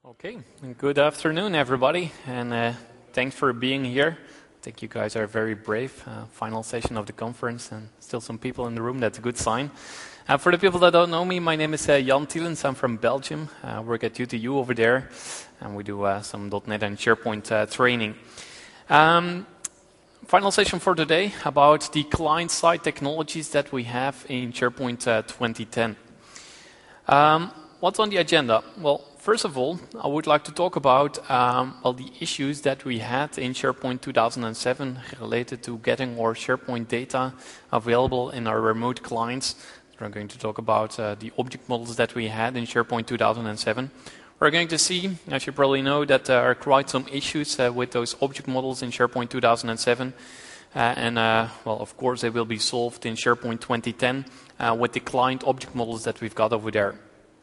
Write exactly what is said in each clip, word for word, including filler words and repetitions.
Okay, good afternoon, everybody, and uh, thanks for being here. I think you guys are very brave. Uh, final session of the conference, and still some people in the room. That's a good sign. Uh, for the people that don't know me, my name is uh, Jan Tielens. I'm from Belgium. I work at U T U over there, and we do uh, some dot net and SharePoint uh, training. Um, final session for today about the client-side technologies that we have in SharePoint uh, twenty ten. Um, what's on the agenda? Well, first of all, I would like to talk about um, well, the issues that we had in SharePoint two thousand seven related to getting our SharePoint data available in our remote clients. We're going to talk about uh, the object models that we had in SharePoint two thousand seven. We're going to see, as you probably know, that there are quite some issues uh, with those object models in SharePoint two thousand seven. Uh, and, uh, well, of course, they will be solved in SharePoint twenty ten uh, with the client object models that we've got over there.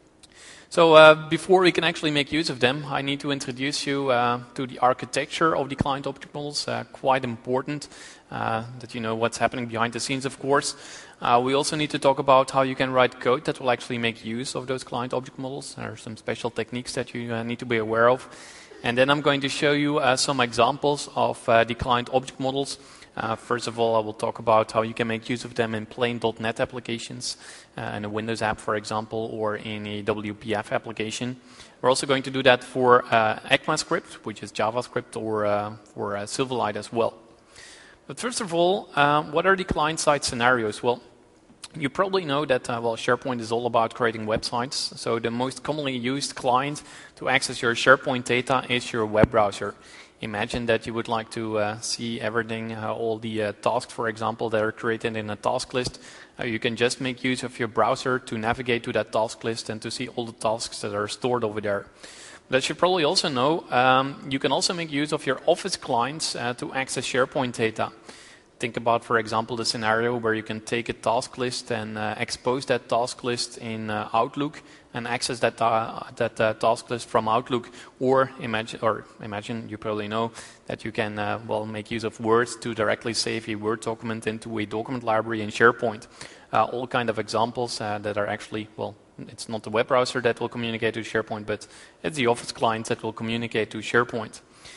So uh, before we can actually make use of them, I need to introduce you uh, to the architecture of the client object models. Uh, quite important uh, that you know what's happening behind the scenes, of course. Uh, we also need to talk about how you can write code that will actually make use of those client object models. There are some special techniques that you uh, need to be aware of. And then I'm going to show you uh, some examples of uh, the client object models. Uh, first of all, I will talk about how you can make use of them in plain dot net applications, uh, in a Windows app, for example, or in a W P F application. We're also going to do that for uh, ECMAScript, which is JavaScript, or uh, for uh, Silverlight as well. But first of all, uh, what are the client-side scenarios? Well, you probably know that uh, well, SharePoint is all about creating websites. So the most commonly used client to access your SharePoint data is your web browser. Imagine that you would like to uh, see everything, uh, all the uh, tasks, for example, that are created in a task list. Uh, you can just make use of your browser to navigate to that task list and to see all the tasks that are stored over there. But as you probably also know, um, you can also make use of your Office clients uh, to access SharePoint data. Think about, for example, the scenario where you can take a task list and uh, expose that task list in uh, Outlook and access that uh, that uh, task list from Outlook. Or imagine, or imagine, you probably know that you can uh, well make use of Word to directly save a Word document into a document library in SharePoint. Uh, all kind of examples uh, that are actually, well, it's not the web browser that will communicate to SharePoint, but it's the Office clients that will communicate to SharePoint.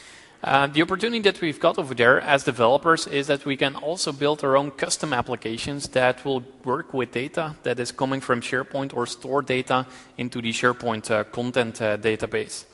Uh, the opportunity that we've got over there as developers is that we can also build our own custom applications that will work with data that is coming from SharePoint or store data into the SharePoint uh, content uh, database.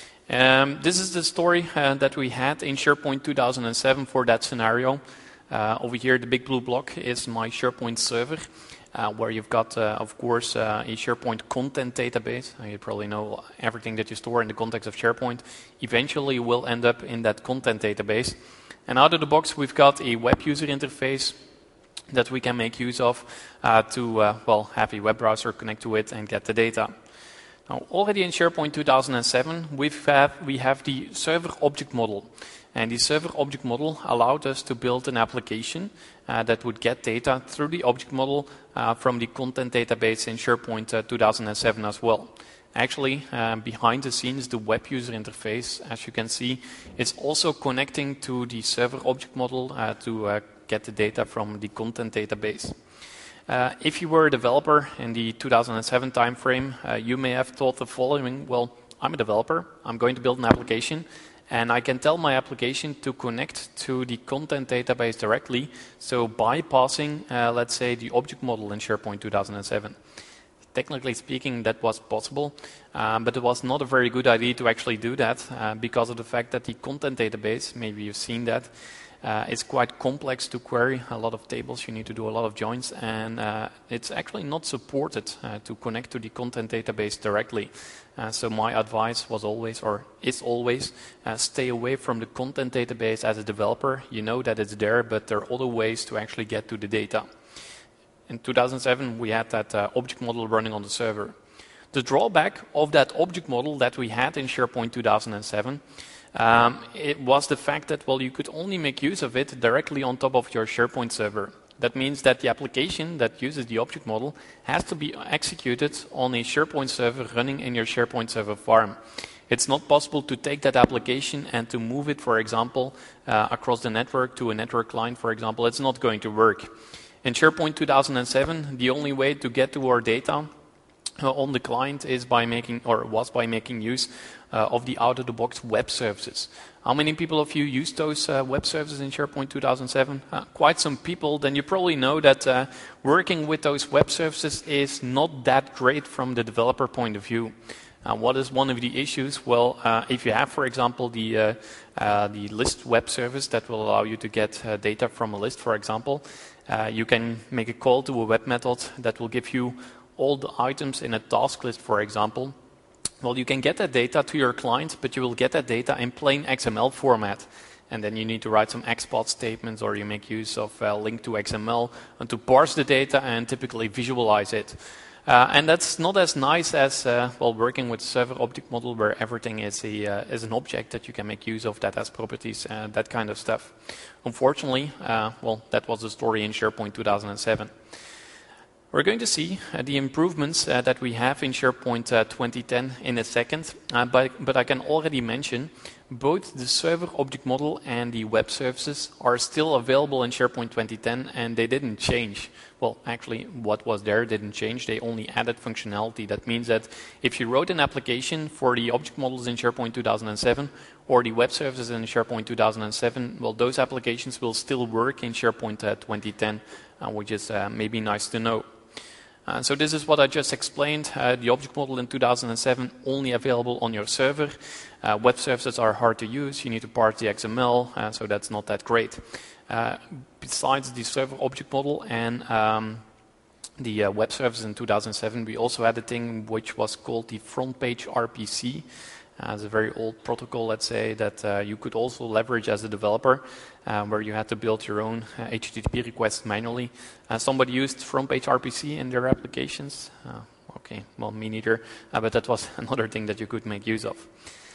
Um, this is the story uh, that we had in SharePoint two thousand seven for that scenario. Uh, over here, the big blue block is my SharePoint server. Uh, where you've got, uh, of course, uh, a SharePoint content database. Uh, you probably know everything that you store in the context of SharePoint eventually will end up in that content database. And out of the box, we've got a web user interface that we can make use of uh, to, uh, well, have a web browser connect to it and get the data. Now, already in SharePoint two thousand seven, we've have, we have the server object model. And the server object model allowed us to build an application uh, that would get data through the object model uh, from the content database in SharePoint uh, two thousand seven as well. Actually, uh, behind the scenes, the web user interface, as you can see, is also connecting to the server object model uh, to uh, get the data from the content database. Uh, if you were a developer in the two thousand seven timeframe, uh, you may have thought the following: well, I'm a developer, I'm going to build an application, and I can tell my application to connect to the content database directly, so bypassing, uh, let's say, the object model in SharePoint two thousand seven. Technically speaking, that was possible, um, but it was not a very good idea to actually do that uh, because of the fact that the content database, maybe you've seen that, uh, is quite complex to query, a lot of tables, you need to do a lot of joins, and uh, it's actually not supported uh, to connect to the content database directly. Uh, so my advice was always, or is always, uh, stay away from the content database as a developer. You know that it's there, but there are other ways to actually get to the data. In two thousand seven, we had that uh, object model running on the server. The drawback of that object model that we had in SharePoint two thousand seven, um, it was the fact that, well, you could only make use of it directly on top of your SharePoint server. That means that the application that uses the object model has to be executed on a SharePoint server running in your SharePoint server farm. It's not possible to take that application and to move it, for example, uh, across the network to a network client, for example. It's not going to work. In SharePoint two thousand seven, the only way to get to our data uh, on the client is by making, or was by making use uh, of the out-of-the-box web services. How many people of you use those uh, web services in SharePoint two thousand seven? Uh, quite some people. Then you probably know that uh, working with those web services is not that great from the developer point of view. Uh, what is one of the issues? Well, uh, if you have, for example, the uh, uh, the list web service that will allow you to get uh, data from a list, for example, uh, you can make a call to a web method that will give you all the items in a task list, for example. Well, you can get that data to your client, but you will get that data in plain X M L format. And then you need to write some export statements, or you make use of uh, link to X M L and to parse the data and typically visualize it. Uh, and that's not as nice as uh, well working with server object model, where everything is a uh, is an object that you can make use of, that has properties, uh, that kind of stuff. Unfortunately, uh, well, that was the story in SharePoint two thousand seven. We're going to see uh, the improvements uh, that we have in SharePoint uh, twenty ten in a second, uh, but, but I can already mention both the server object model and the web services are still available in SharePoint twenty ten, and they didn't change. Well, actually, what was there didn't change. They only added functionality. That means that if you wrote an application for the object models in SharePoint two thousand seven or the web services in SharePoint two thousand seven, well, those applications will still work in SharePoint uh, twenty ten, uh, which is uh, maybe nice to know. Uh, so this is what I just explained. Uh, the object model in two thousand seven only available on your server. Uh, web services are hard to use. You need to parse the X M L, uh, so that's not that great. Uh, besides the server object model and um, the uh, web services in two thousand seven, we also had a thing which was called the front page R P C. Uh, it's a very old protocol, let's say, that uh, you could also leverage as a developer, uh, where you had to build your own uh, H T T P requests manually. Uh, somebody used front page R P C in their applications. Uh, okay, well, me neither, uh, but that was another thing that you could make use of.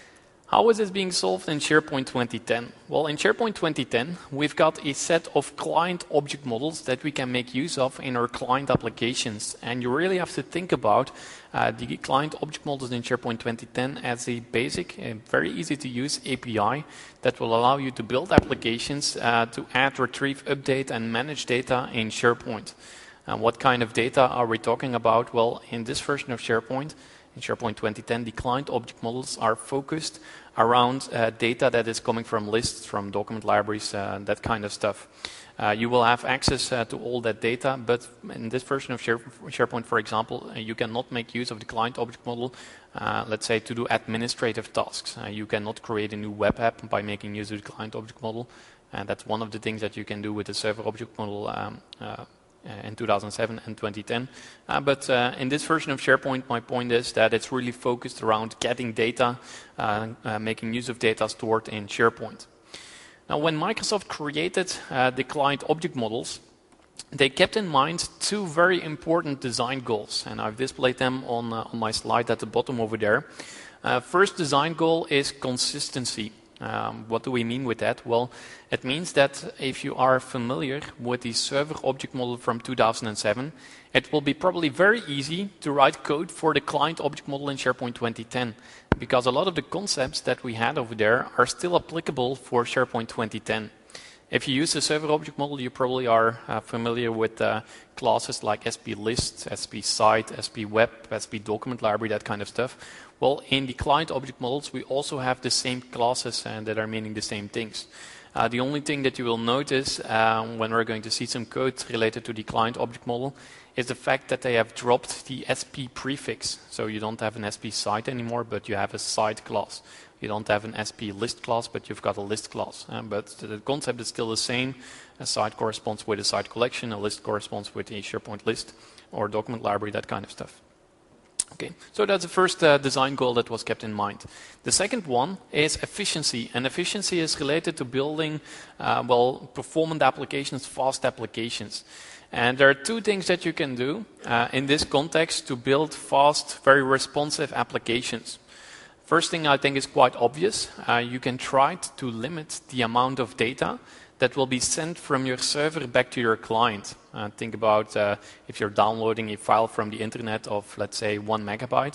How is this being solved in SharePoint twenty ten? Well, in SharePoint twenty ten, we've got a set of client object models that we can make use of in our client applications. And you really have to think about uh, the client object models in SharePoint twenty ten as a basic, and very easy to use A P I that will allow you to build applications uh, to add, retrieve, update, and manage data in SharePoint. And what kind of data are we talking about? Well, in this version of SharePoint, in SharePoint twenty ten, the client object models are focused around uh, data that is coming from lists, from document libraries, uh, that kind of stuff. Uh, you will have access uh, to all that data, but in this version of Share SharePoint, for example, uh, you cannot make use of the client object model, uh, let's say, to do administrative tasks. Uh, you cannot create a new web app by making use of the client object model, and that's one of the things that you can do with the server object model um, uh, Uh, in two thousand seven and twenty ten. Uh, but uh, in this version of SharePoint, my point is that it's really focused around getting data, uh, uh, making use of data stored in SharePoint. Now, when Microsoft created uh, the client object models, they kept in mind two very important design goals, and I've displayed them on, uh, on my slide at the bottom over there. Uh, first design goal is consistency. Um, what do we mean with that? Well, it means that if you are familiar with the server object model from two thousand seven, it will be probably very easy to write code for the client object model in SharePoint twenty ten, because a lot of the concepts that we had over there are still applicable for SharePoint twenty ten. If you use the server object model, you probably are uh, familiar with uh, classes like S P List, S P Site, S P Web, S P Document Library, that kind of stuff. Well, in the client object models, we also have the same classes and that are meaning the same things. Uh, the only thing that you will notice um, when we're going to see some code related to the client object model is the fact that they have dropped the S P prefix. So you don't have an S P Site anymore, but you have a Site class. You don't have an S P List class, but you've got a List class. Um, but the concept is still the same. A site corresponds with a site collection, a list corresponds with a SharePoint list or document library, that kind of stuff. Okay, so that's the first uh, design goal that was kept in mind. The second one is efficiency, and efficiency is related to building, uh, well, performant applications, fast applications. And there are two things that you can do uh, in this context to build fast, very responsive applications. First thing I think is quite obvious. Uh, you can try to limit the amount of data that will be sent from your server back to your client. Uh, think about uh, if you're downloading a file from the internet of, let's say, one megabyte,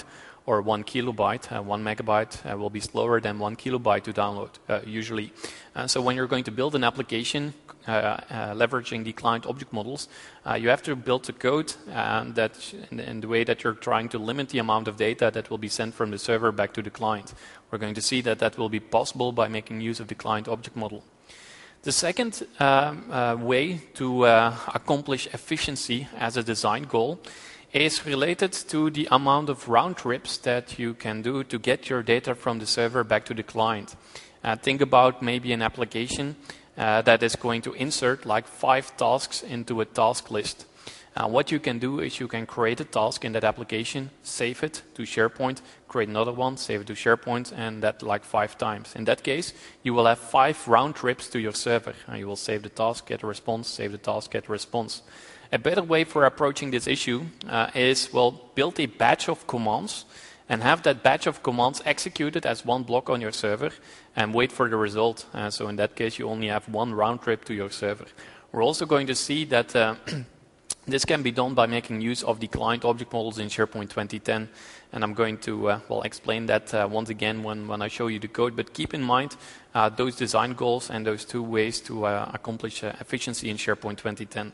or one kilobyte. Uh, one megabyte uh, will be slower than one kilobyte to download, uh, usually. Uh, so when you're going to build an application uh, uh, leveraging the client object models, uh, you have to build the code uh, that in, in the way that you're trying to limit the amount of data that will be sent from the server back to the client. We're going to see that that will be possible by making use of the client object model. The second um, uh, way to uh, accomplish efficiency as a design goal is related to the amount of round trips that you can do to get your data from the server back to the client. Uh, think about maybe an application uh, that is going to insert like five tasks into a task list. Uh, what you can do is you can create a task in that application, save it to SharePoint, create another one, save it to SharePoint, and that like five times. In that case, you will have five round trips to your server. Uh, you will save the task, get a response, save the task, get a response. A better way for approaching this issue uh, is, well, build a batch of commands and have that batch of commands executed as one block on your server and wait for the result. Uh, so in that case, you only have one round trip to your server. We're also going to see that uh, this can be done by making use of the client object models in SharePoint twenty ten, and I'm going to uh, well explain that uh, once again when, when I show you the code. But keep in mind uh, those design goals and those two ways to uh, accomplish uh, efficiency in SharePoint twenty ten.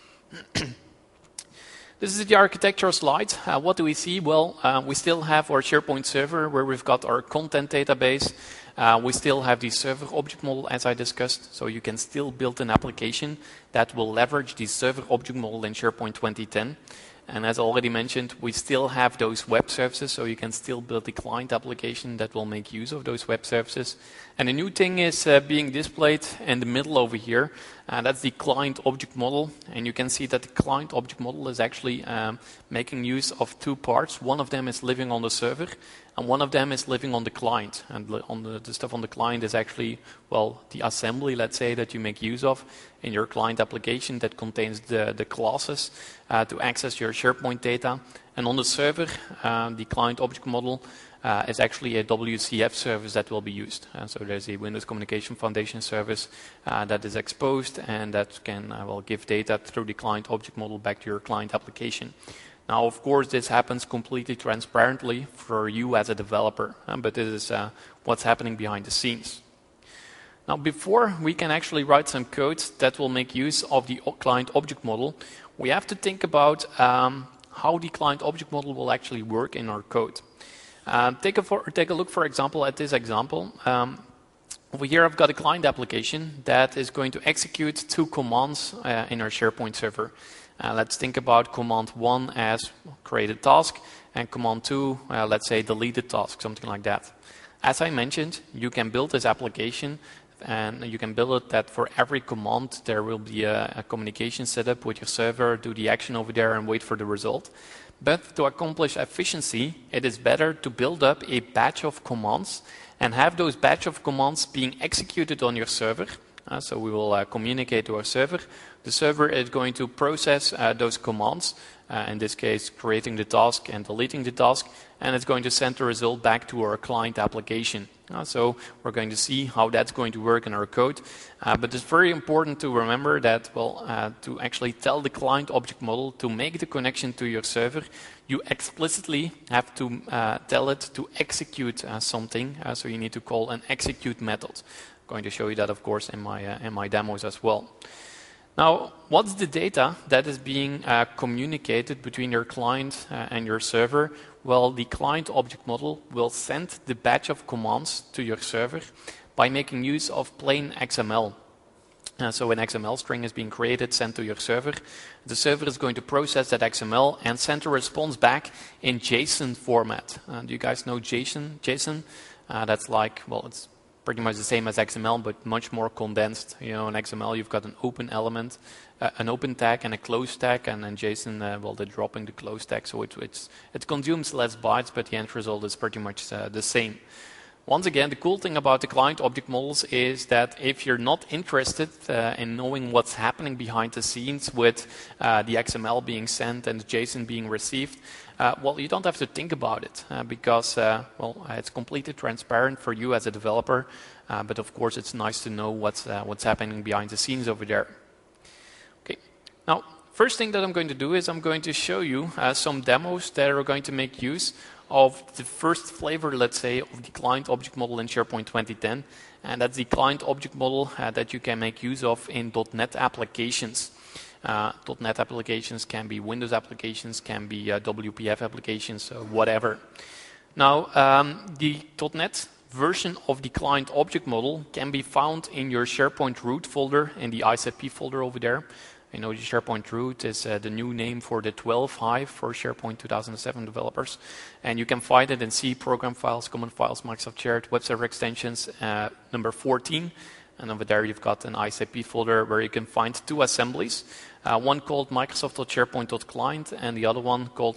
This is the architectural slide. Uh, what do we see? Well, uh, we still have our SharePoint server where we've got our content database. Uh, we still have the server object model as I discussed, so you can still build an application that will leverage the server object model in SharePoint twenty ten. And as already mentioned, we still have those web services, so you can still build a client application that will make use of those web services. And the new thing is uh, being displayed in the middle over here. Uh, that's the client object model. And you can see that the client object model is actually um, making use of two parts. One of them is living on the server, and one of them is living on the client. And on the, the stuff on the client is actually, well, the assembly, let's say, that you make use of in your client application that contains the, the classes uh, to access your SharePoint data. And on the server, uh, the client object model uh, is actually a W C F service that will be used. Uh, so there's a Windows Communication Foundation service uh, that is exposed and that can uh, well, give data through the client object model back to your client application. Now, of course, this happens completely transparently for you as a developer, uh, but this is uh, what's happening behind the scenes. Now, before we can actually write some code that will make use of the client object model, we have to think about um, how the client object model will actually work in our code. Uh, take, a for, take a look, for example, at this example. Um, over here, I've got a client application that is going to execute two commands uh, in our SharePoint server. Uh, let's think about command one as create a task, and command two, uh, let's say delete a task, something like that. As I mentioned, you can build this application and you can build it that for every command there will be a, a communication setup with your server, do the action over there and wait for the result. But to accomplish efficiency, it is better to build up a batch of commands and have those batch of commands being executed on your server. Uh, so we will uh, communicate to our server. The server is going to process uh, those commands, uh, in this case creating the task and deleting the task, and it's going to send the result back to our client application. Uh, so we're going to see how that's going to work in our code. Uh, but it's very important to remember that, well, uh, to actually tell the client object model to make the connection to your server, you explicitly have to uh, tell it to execute uh, something. Uh, so you need to call an execute method. I'm going to show you that, of course, in my, uh, in my demos as well. Now, what's the data that is being uh, communicated between your client uh, and your server? Well, the client object model will send the batch of commands to your server by making use of plain X M L. Uh, so an X M L string is being created, sent to your server. The server is going to process that X M L and send a response back in JSON format. Uh, do you guys know JSON? JSON? Uh, that's like, well, it's pretty much the same as X M L, but much more condensed. You know, in X M L you've got an open element, uh, an open tag and a close tag, and then JSON, uh, well, they're dropping the close tag, so it, it's, it consumes less bytes, but the end result is pretty much uh, the same. Once again, the cool thing about the client object models is that if you're not interested uh, in knowing what's happening behind the scenes with uh, the X M L being sent and the JSON being received, uh, well, you don't have to think about it uh, because, uh, well, uh, it's completely transparent for you as a developer. Uh, but of course, it's nice to know what's uh, what's happening behind the scenes over there. Okay. Now, first thing that I'm going to do is I'm going to show you uh, some demos that are going to make use of the first flavor, let's say, of the client object model in SharePoint twenty ten. And that's the client object model uh, that you can make use of in .NET applications. Uh, .NET applications can be Windows applications, can be uh, W P F applications, uh, whatever. Now, um, the .NET version of the client object model can be found in your SharePoint root folder, in the I C P folder over there. You know, the SharePoint root is uh, the new name for the twelve Hive for SharePoint two thousand seven developers. And you can find it in C, program files, common files, Microsoft Shared, web server extensions, uh, number fourteen. And over there you've got an I C P folder where you can find two assemblies. Uh, one called Microsoft.SharePoint.Client and the other one called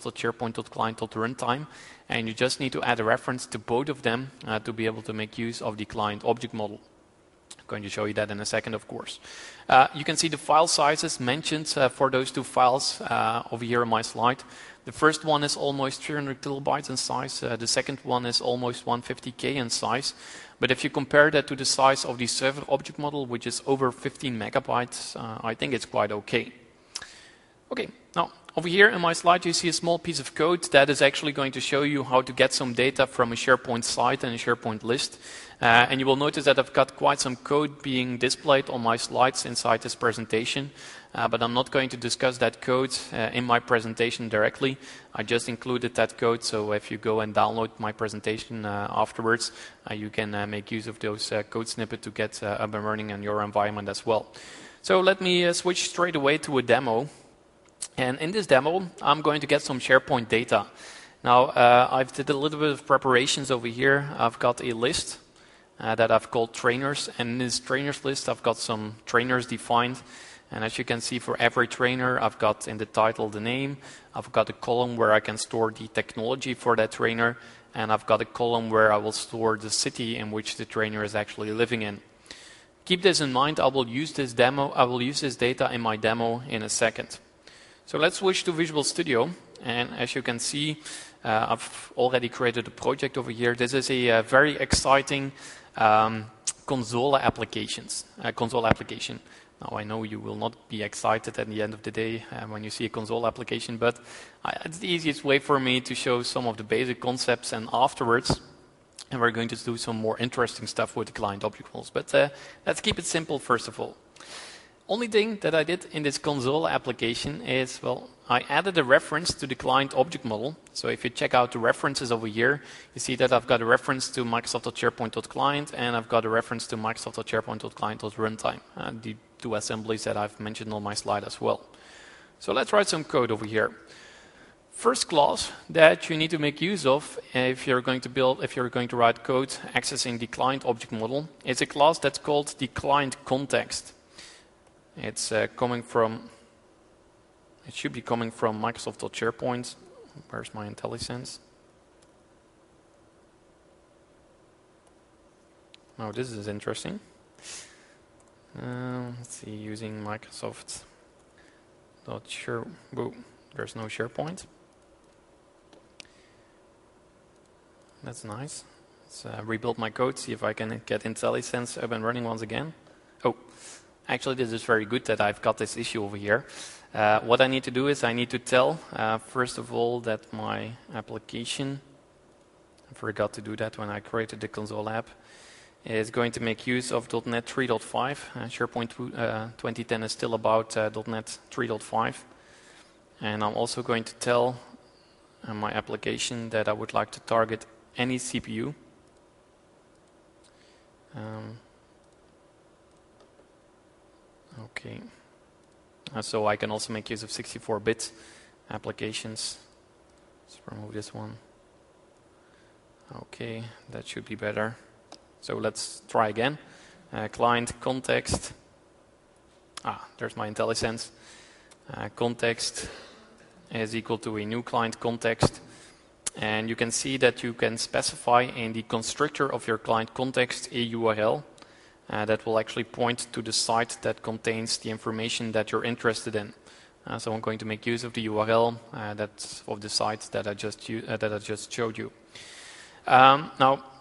Microsoft.SharePoint.Client.Runtime. And you just need to add a reference to both of them uh, to be able to make use of the client object model. I'm going to show you that in a second, of course. Uh, you can see the file sizes mentioned uh, for those two files uh, over here on my slide. The first one is almost three hundred kilobytes in size. Uh, the second one is almost one hundred fifty K in size. But if you compare that to the size of the server object model, which is over fifteen megabytes, uh, I think it's quite okay. Okay, now over here in my slide you see a small piece of code that is actually going to show you how to get some data from a SharePoint site and a SharePoint list. Uh, and you will notice that I've got quite some code being displayed on my slides inside this presentation. Uh, but I'm not going to discuss that code uh, in my presentation directly. I just included that code, so if you go and download my presentation uh, afterwards, uh, you can uh, make use of those uh, code snippets to get uh, up and running in your environment as well. So let me uh, switch straight away to a demo. And in this demo, I'm going to get some SharePoint data. Now, uh, I've did a little bit of preparations over here. I've got a list uh, that I've called trainers, and in this trainers list, I've got some trainers defined. And as you can see, for every trainer, I've got in the title the name. I've got a column where I can store the technology for that trainer, and I've got a column where I will store the city in which the trainer is actually living in. Keep this in mind. I will use this demo. I will use this data in my demo in a second. So let's switch to Visual Studio, and as you can see, uh, I've already created a project over here. This is a, a very exciting um, console applications, uh, console application. Now I know you will not be excited at the end of the day uh, when you see a console application, but I, it's the easiest way for me to show some of the basic concepts, and afterwards, and we're going to do some more interesting stuff with the client object models. But uh, let's keep it simple first of all. Only thing that I did in this console application is, well, I added a reference to the client object model. So if you check out the references over here, you see that I've got a reference to Microsoft.SharePoint.Client and I've got a reference to Microsoft.SharePoint.Client.Runtime, uh, the two assemblies that I've mentioned on my slide as well. So let's write some code over here. First class that you need to make use of if you're going to build, if you're going to write code accessing the client object model is a class that's called the client context. It's uh, coming from, it should be coming from Microsoft.SharePoint. Where's my IntelliSense? Oh, this is interesting. Uh, let's see, using Microsoft.Share, whoa, there's no SharePoint. That's nice. Let's uh, rebuild my code, see if I can get IntelliSense up and running once again. Oh. Actually, this is very good that I've got this issue over here. Uh, what I need to do is I need to tell, uh, first of all, that my application, I forgot to do that when I created the console app, is going to make use of .NET three point five. Uh, SharePoint uh, twenty ten is still about uh, .NET three point five. And I'm also going to tell uh, my application that I would like to target any C P U. Um, Okay, uh, so I can also make use of sixty-four bit applications. Let's remove this one. Okay, that should be better. So let's try again. Uh, client context. Ah, there's my IntelliSense. Uh, context is equal to a new client context. And you can see that you can specify in the constructor of your client context a U R L. Uh, that will actually point to the site that contains the information that you're interested in. Uh, so I'm going to make use of the U R L uh, that's of the site that I just uh, that I just showed you. Um, now,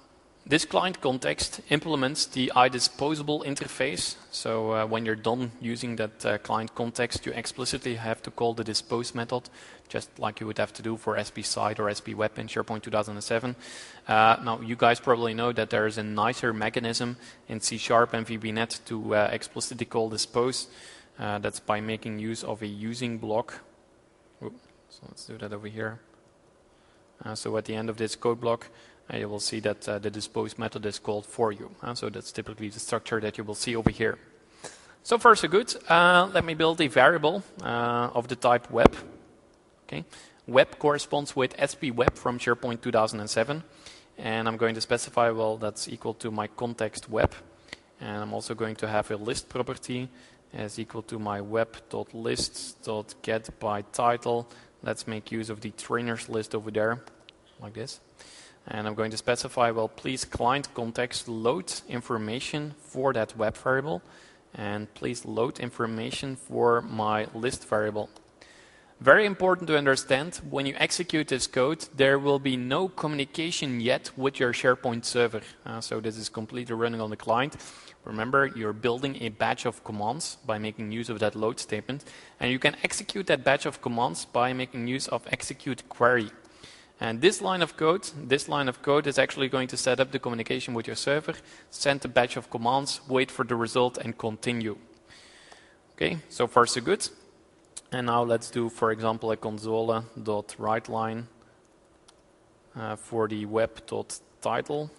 This client context implements the iDisposable interface. So uh, when you're done using that uh, client context, you explicitly have to call the dispose method, just like you would have to do for S P Site or S P Web in SharePoint two thousand seven. Uh, now, you guys probably know that there is a nicer mechanism in C Sharp and V B net to uh, explicitly call dispose. Uh, that's by making use of a using block. Ooh, so let's do that over here. Uh, so at the end of this code block, Uh, you will see that uh, the dispose method is called for you. Uh, so that's typically the structure that you will see over here. So far so good. Uh, let me build a variable uh, of the type web. Okay. Web corresponds with S P Web from SharePoint two thousand seven. And I'm going to specify, well, that's equal to my context web. And I'm also going to have a list property as equal to my web.list.get by title. Let's make use of the trainers list over there, like this. And I'm going to specify, well, please client context load information for that web variable, and please load information for my list variable. Very important to understand, when you execute this code, there will be no communication yet with your SharePoint server. Uh, so this is completely running on the client. Remember, you're building a batch of commands by making use of that load statement, and you can execute that batch of commands by making use of execute query. And this line of code, this line of code is actually going to set up the communication with your server, send a batch of commands, wait for the result, and continue. Okay, so far so good. And now let's do, for example, a console.writeLine uh, for the web.title.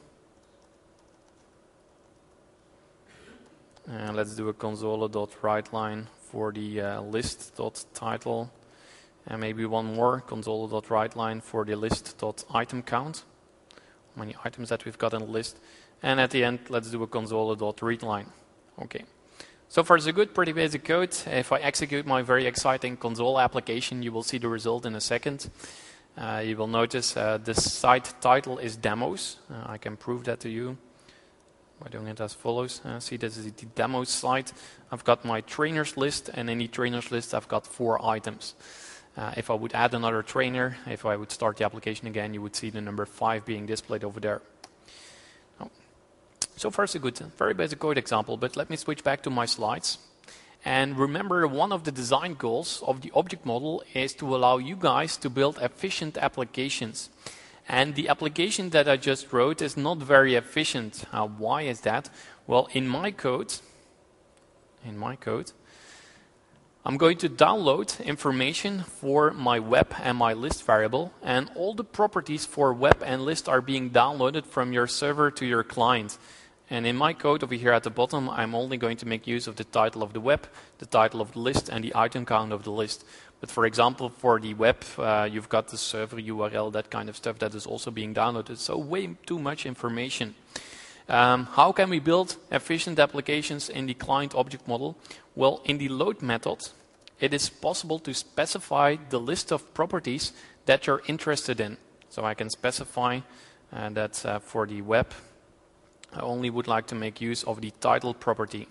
And let's do a console.writeLine for the uh, list.title. And maybe one more, console.writeLine for the list.item count. How many items that we've got in the list. And at the end, let's do a console.readLine. Okay. So far so good, pretty basic code. If I execute my very exciting console application, you will see the result in a second. Uh, you will notice uh, the site title is demos. Uh, I can prove that to you by doing it as follows. Uh, see, this is the demos site. I've got my trainers list, and in the trainers list, I've got four items. Uh, if I would add another trainer, if I would start the application again, you would see the number five being displayed over there. Oh. So far so good, very basic code example, but let me switch back to my slides. And remember, one of the design goals of the object model is to allow you guys to build efficient applications. And the application that I just wrote is not very efficient. Uh, why is that? Well, in my code, in my code, I'm going to download information for my web and my list variable, and all the properties for web and list are being downloaded from your server to your client. And in my code over here at the bottom, I'm only going to make use of the title of the web, the title of the list, and the item count of the list. But for example, for the web, uh, you've got the server U R L, that kind of stuff that is also being downloaded. So way too much information. Um, how can we build efficient applications in the client object model? Well, in the load method, it is possible to specify the list of properties that you're interested in. So I can specify uh, that uh, for the web, I only would like to make use of the title property.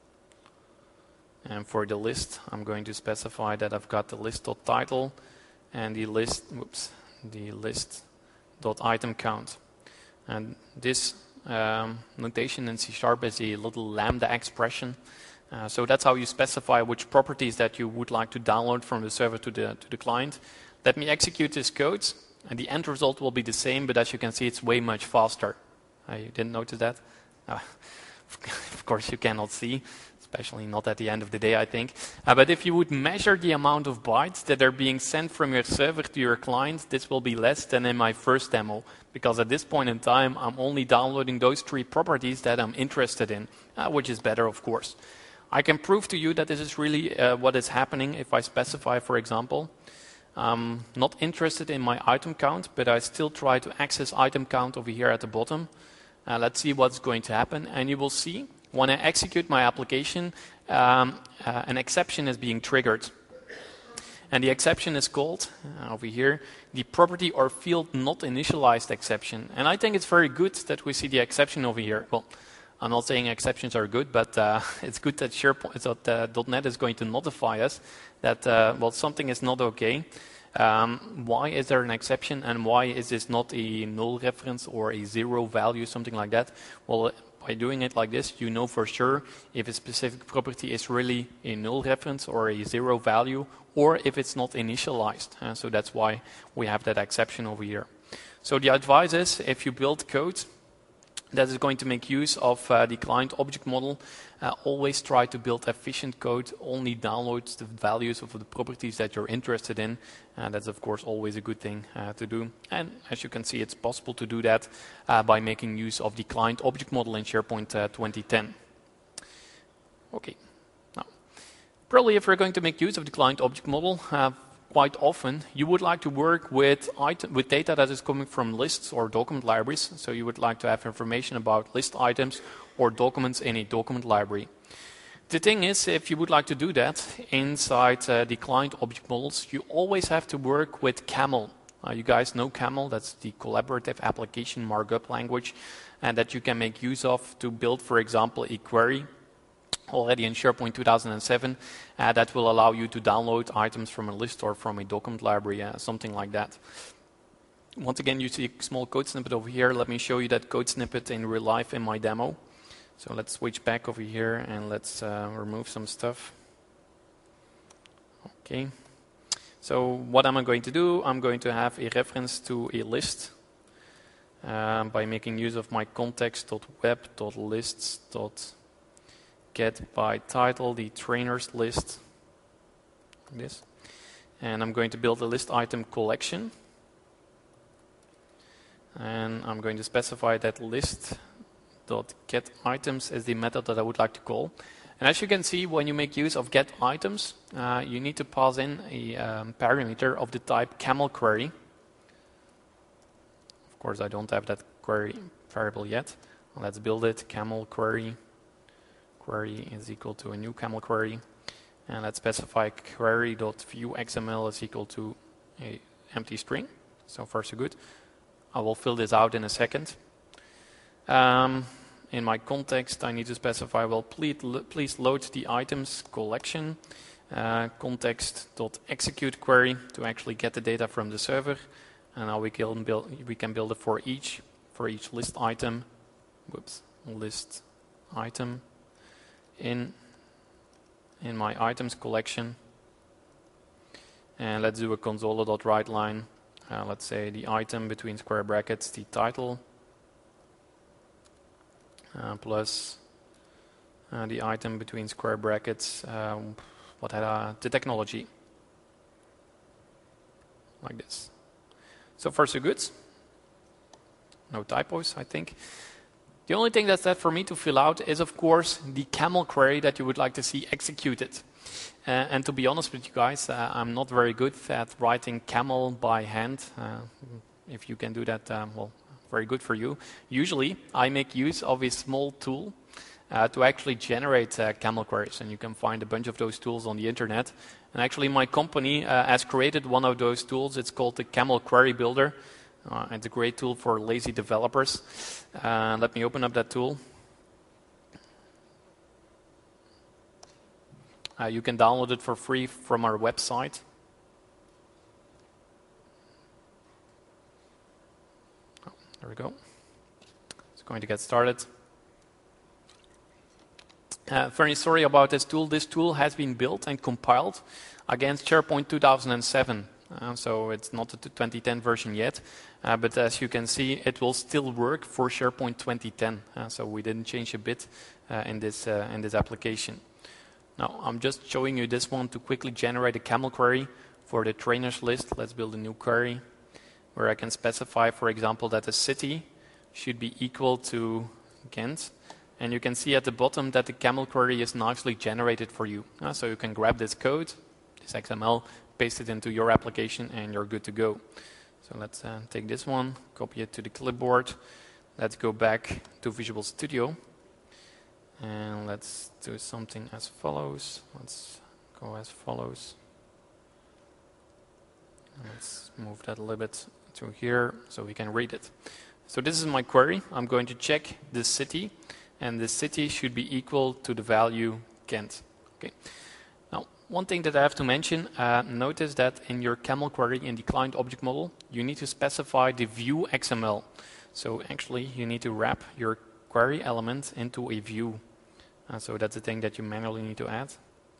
And for the list, I'm going to specify that I've got the list.title and the list, whoops, the list.item count. And this um, notation in C Sharp is a little lambda expression. Uh, so that's how you specify which properties that you would like to download from the server to the to the client. Let me execute this code, and the end result will be the same, but as you can see, it's way much faster. Uh, you didn't notice that? Uh, of course you cannot see, especially not at the end of the day, I think. Uh, but if you would measure the amount of bytes that are being sent from your server to your client, this will be less than in my first demo, because at this point in time, I'm only downloading those three properties that I'm interested in, uh, which is better, of course. I can prove to you that this is really uh, what is happening if I specify, for example, I'm not interested in my item count, but I still try to access item count over here at the bottom. Uh, let's see what's going to happen, and you will see when I execute my application, um, uh, an exception is being triggered. And the exception is called, uh, over here, the property or field not initialized exception. And I think it's very good that we see the exception over here. Well, I'm not saying exceptions are good, but uh, it's good that SharePoint, that uh, .NET is going to notify us that uh, well, something is not okay. Um, why is there an exception, and why is this not a null reference or a zero value, something like that? Well, by doing it like this, you know for sure if a specific property is really a null reference or a zero value, or if it's not initialized. Uh, so that's why we have that exception over here. So the advice is, if you build code that is going to make use of uh, the client object model, uh, always try to build efficient code, only download the values of the properties that you're interested in. And that's of course always a good thing uh, to do. And as you can see, it's possible to do that uh, by making use of the client object model in SharePoint uh, twenty ten. Okay, now probably if we're going to make use of the client object model, uh, quite often you would like to work with, item, with data that is coming from lists or document libraries. So you would like to have information about list items or documents in a document library. The thing is, if you would like to do that inside uh, the client object models, you always have to work with CAML. Uh, you guys know CAML, that's the collaborative application markup language, and that you can make use of to build, for example, a query already in SharePoint two thousand seven uh, that will allow you to download items from a list or from a document library, uh, something like that. Once again, you see a small code snippet over here. Let me show you that code snippet in real life in my demo. So let's switch back over here and let's uh, remove some stuff. Okay. So what am I going to do? I'm going to have a reference to a list um, by making use of my context.web.lists.get by title, the trainers list, like this. And I'm going to build a list item collection. And I'm going to specify that list.getItems is the method that I would like to call. And as you can see, when you make use of getItems, uh, you need to pass in a um, parameter of the type camel query. Of course, I don't have that query variable yet. Well, let's build it. Camel query. Query is equal to a new camel query. And let's specify query.viewXML is equal to a empty string. So far, so good. I will fill this out in a second. Um, in my context, I need to specify, well, please, please load the items collection, uh, context.execute query to actually get the data from the server. And now we can build, we can build it for each, for each list item. Whoops, list item in, in my items collection. And let's do a console.write line. Uh, let's say the item between square brackets, the title, uh, plus uh, the item between square brackets, um, what had uh, the technology, like this. So far, so good. No typos, I think. The only thing that's left for me to fill out is, of course, the camel query that you would like to see executed. Uh, and to be honest with you guys, uh, I'm not very good at writing camel by hand. Uh, if you can do that, uh, well, very good for you. Usually, I make use of a small tool uh, to actually generate uh, camel queries. And you can find a bunch of those tools on the internet. And actually, my company uh, has created one of those tools. It's called the Camel Query Builder. Uh, it's a great tool for lazy developers. Uh, let me open up that tool. Uh, you can download it for free from our website. Oh, there we go. It's going to get started. Uh, very sorry about this tool. This tool has been built and compiled against SharePoint two thousand seven. Uh, so it's not the twenty ten version yet. Uh, but as you can see, it will still work for SharePoint twenty ten. Uh, so we didn't change a bit uh, in this uh, in this application. Now, I'm just showing you this one to quickly generate a camel query for the trainers list. Let's build a new query where I can specify, for example, that the city should be equal to Ghent. And you can see at the bottom that the camel query is nicely generated for you. Uh, so you can grab this code, this X M L, paste it into your application, and you're good to go. So let's uh, take this one, copy it to the clipboard. Let's go back to Visual Studio. And let's do something as follows. Let's go as follows. Let's move that a little bit to here so we can read it. So this is my query. I'm going to check the city, and the city should be equal to the value Ghent. Okay. Now, one thing that I have to mention, uh, notice that in your camel query in the client object model, you need to specify the view X M L. So actually, you need to wrap your query element into a view. Uh, so that's the thing that you manually need to add.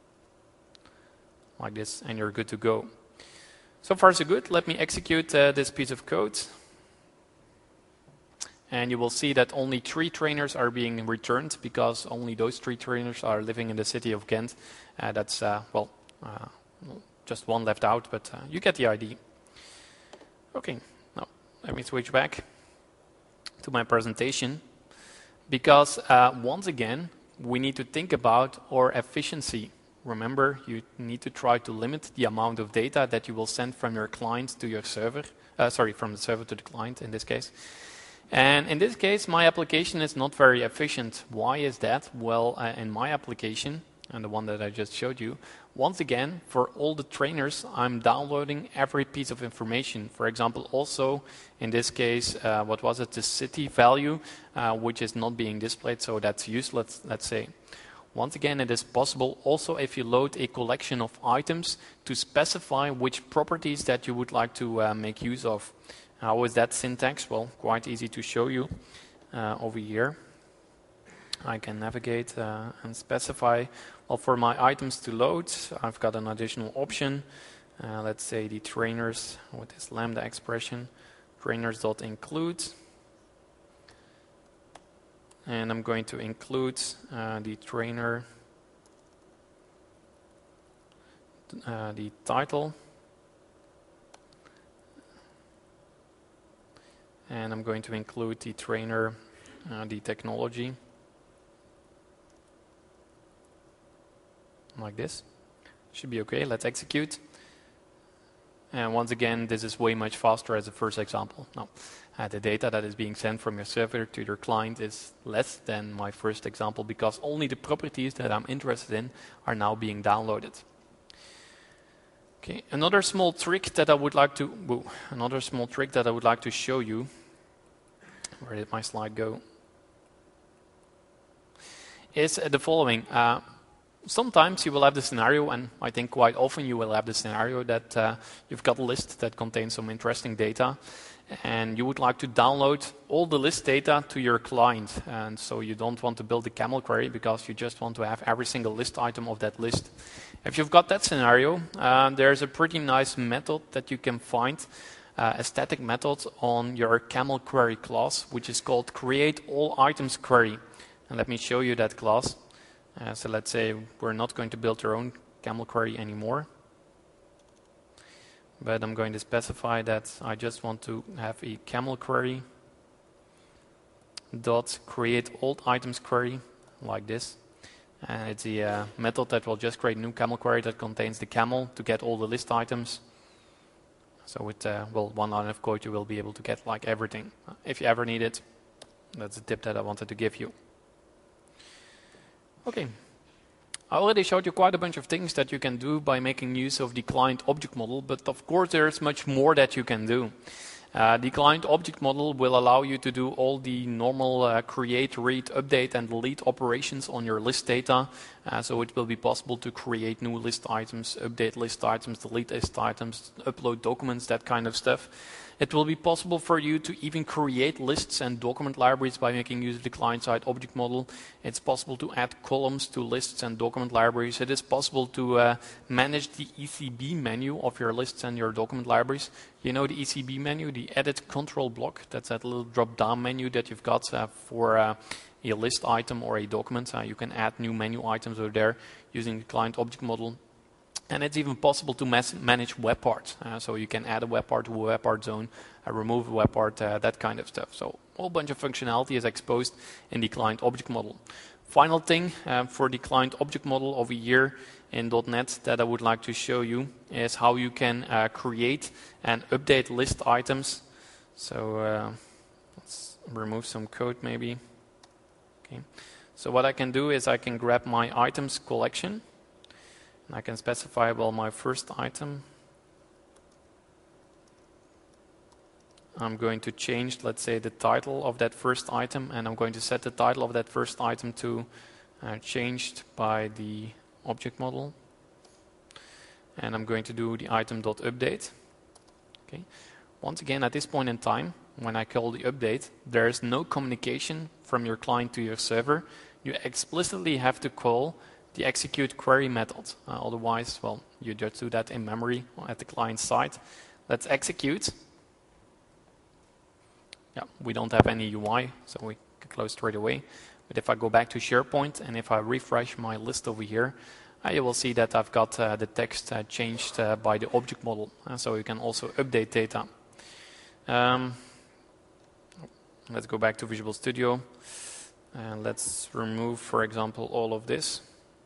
Like this, and you're good to go. So far so good. Let me execute uh, this piece of code. And you will see that only three trainers are being returned because only those three trainers are living in the city of Ghent. Uh, that's, uh, well, uh, just one left out, but uh, you get the idea. Okay, now let me switch back to my presentation. Because uh, once again, we need to think about our efficiency. Remember, you need to try to limit the amount of data that you will send from your client to your server. Uh, sorry, from the server to the client in this case. And in this case, my application is not very efficient. Why is that? Well, uh, in my application, and the one that I just showed you, once again, for all the trainers, I'm downloading every piece of information. For example, also, in this case, uh, what was it? The city value, uh, which is not being displayed, so that's useless, let's say. Once again, it is possible also if you load a collection of items to specify which properties that you would like to uh, make use of. How is that syntax? Well, quite easy to show you uh, over here. I can navigate uh, and specify, well, for my items to load, I've got an additional option. Uh, let's say the trainers with this lambda expression, trainers.include. And I'm going to include uh, the trainer, uh, the title, and I'm going to include the trainer, uh, the technology, like this. Should be okay. Let's execute. And once again, this is way much faster as the first example. Now, uh, the data that is being sent from your server to your client is less than my first example because only the properties that I'm interested in are now being downloaded. Okay, another small trick that I would like to, whoa, another small trick that I would like to show you. Where did my slide go? Is uh, the following. Uh, Sometimes you will have the scenario, and I think quite often you will have the scenario that uh, you've got a list that contains some interesting data, and you would like to download all the list data to your client. And so you don't want to build a camel query because you just want to have every single list item of that list. If you've got that scenario, uh, there's a pretty nice method that you can find, uh, a static method on your camel query class, which is called create all items query. And let me show you that class. Uh, so let's say we're not going to build our own camel query anymore, but I'm going to specify that I just want to have a camel query dot create all items query like this. And it's a uh, method that will just create a new camel query that contains the camel to get all the list items. So with uh, well, one line of code you will be able to get like everything. If you ever need it, that's a tip that I wanted to give you. Okay, I already showed you quite a bunch of things that you can do by making use of the client object model, but of course there's much more that you can do. Uh, the client object model will allow you to do all the normal uh, create, read, update and delete operations on your list data. Uh, so it will be possible to create new list items, update list items, delete list items, upload documents, that kind of stuff. It will be possible for you to even create lists and document libraries by making use of the client-side object model. It's possible to add columns to lists and document libraries. It is possible to uh, manage the E C B menu of your lists and your document libraries. You know the E C B menu, the edit control block. That's that little drop-down menu that you've got uh, for uh, a list item or a document. Uh, you can add new menu items over there using the client object model. And it's even possible to manage web parts. Uh, so you can add a web part to a web part zone, uh, remove a web part, uh, that kind of stuff. So a whole bunch of functionality is exposed in the client object model. Final thing uh, for the client object model over here in dot net that I would like to show you is how you can uh, create and update list items. So uh, let's remove some code maybe. Okay. So what I can do is I can grab my items collection. And I can specify, well, my first item. I'm going to change, let's say, the title of that first item, and I'm going to set the title of that first item to uh, changed by the object model. and I'm going to do the item.update. Okay. Once again, at this point in time, when I call the update, there is no communication from your client to your server. You explicitly have to call the execute query method. Uh, otherwise, well, you just do that in memory at the client side. Let's execute. Yeah, we don't have any U I, so we can close straight away. But if I go back to SharePoint and if I refresh my list over here, uh, you will see that I've got uh, the text uh, changed uh, by the object model. Uh, so you can also update data. Um, let's go back to Visual Studio. And let's remove, for example, all of this.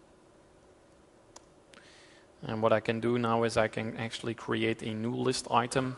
And what I can do now is I can actually create a new list item.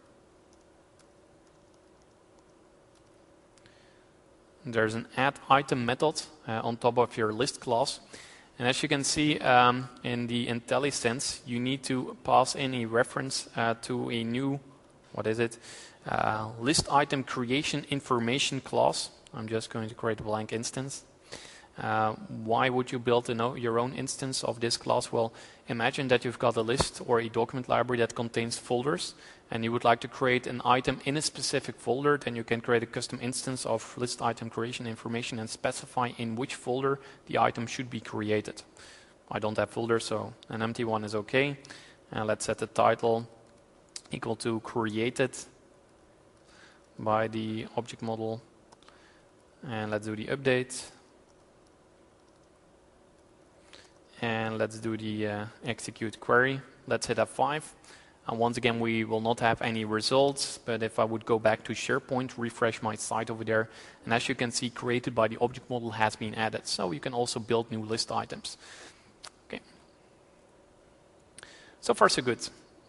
There's an add item method uh, on top of your list class. And as you can see um, in the IntelliSense, you need to pass in a reference uh, to a new, what is it, uh, list item creation information class. I'm just going to create a blank instance. Uh, why would you build a no, your own instance of this class? Well, imagine that you've got a list or a document library that contains folders, and you would like to create an item in a specific folder. Then you can create a custom instance of list item creation information and specify in which folder the item should be created. I don't have folders, so an empty one is okay. Uh, let's set the title equal to created by the object model, and let's do the update. And let's do the uh, execute query. Let's hit F five. And once again, we will not have any results. But if I would go back to SharePoint, refresh my site over there, and as you can see, created by the object model has been added. So you can also build new list items. Okay. So far, so good.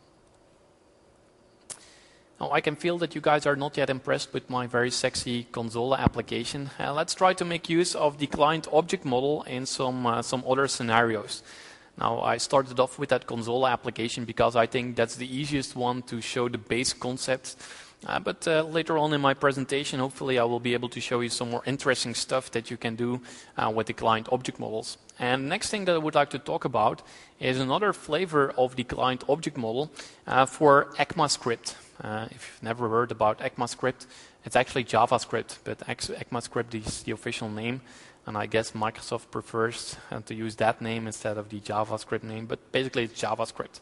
Now, I can feel that you guys are not yet impressed with my very sexy Consola application. Uh, let's try to make use of the client object model in some, uh, some other scenarios. Now, I started off with that Consola application because I think that's the easiest one to show the base concepts. Uh, but uh, later on in my presentation, hopefully I will be able to show you some more interesting stuff that you can do uh, with the client object models. And the next thing that I would like to talk about is another flavor of the client object model uh, for ECMAScript. Uh, if you've never heard about ECMAScript, it's actually JavaScript, but ECMAScript is the official name, and I guess Microsoft prefers uh, to use that name instead of the JavaScript name, but basically it's JavaScript.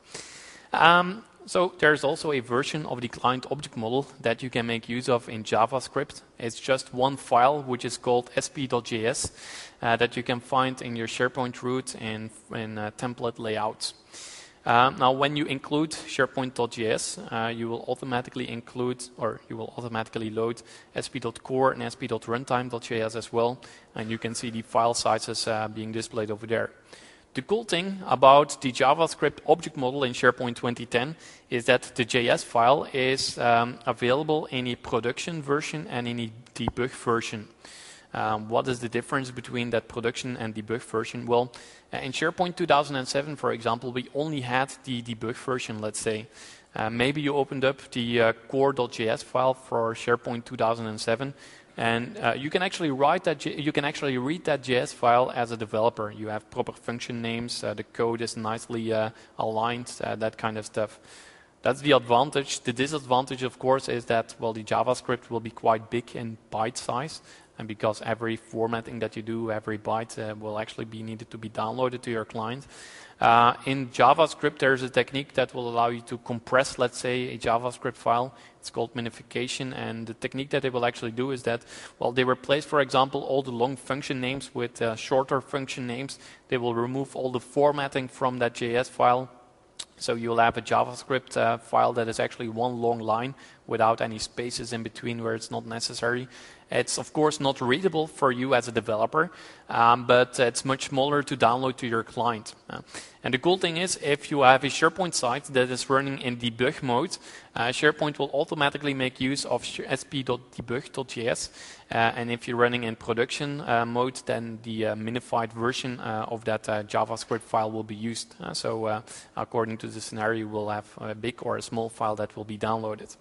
Um, so there's also a version of the client object model that you can make use of in JavaScript. It's just one file which is called S P dot J S uh, that you can find in your SharePoint root in, in uh, template layouts. Um, now, when you include SharePoint dot J S, uh, you will automatically include, or you will automatically load S P dot core and S P dot runtime dot J S as well, and you can see the file sizes uh, being displayed over there. The cool thing about the JavaScript object model in SharePoint twenty ten is that the J S file is um, available in a production version and in a debug version. Um, what is the difference between that production and debug version? Well, uh, in SharePoint two thousand seven, for example, we only had the debug version, let's say. Uh, maybe you opened up the uh, core dot J S file for SharePoint two thousand seven, and uh, you can actually write that. J you can actually read that J S file as a developer. You have proper function names. Uh, the code is nicely uh, aligned. Uh, that kind of stuff. That's the advantage. The disadvantage, of course, is that well, the JavaScript will be quite big in byte size. And because every formatting that you do, every byte uh, will actually be needed to be downloaded to your client. Uh, in JavaScript, there's a technique that will allow you to compress, let's say, a JavaScript file. It's called minification. And the technique that they will actually do is that, well, they replace, for example, all the long function names with uh, shorter function names. They will remove all the formatting from that J S file. So you'll have a JavaScript uh, file that is actually one long line without any spaces in between where it's not necessary. It's of course not readable for you as a developer, um, but it's much smaller to download to your client. Uh, and the cool thing is, if you have a SharePoint site that is running in debug mode, uh, SharePoint will automatically make use of S P dot debug dot J S. Uh, and if you're running in production uh, mode, then the uh, minified version uh, of that uh, JavaScript file will be used. Uh, so uh, according to the scenario, we'll have a big or a small file that will be downloaded.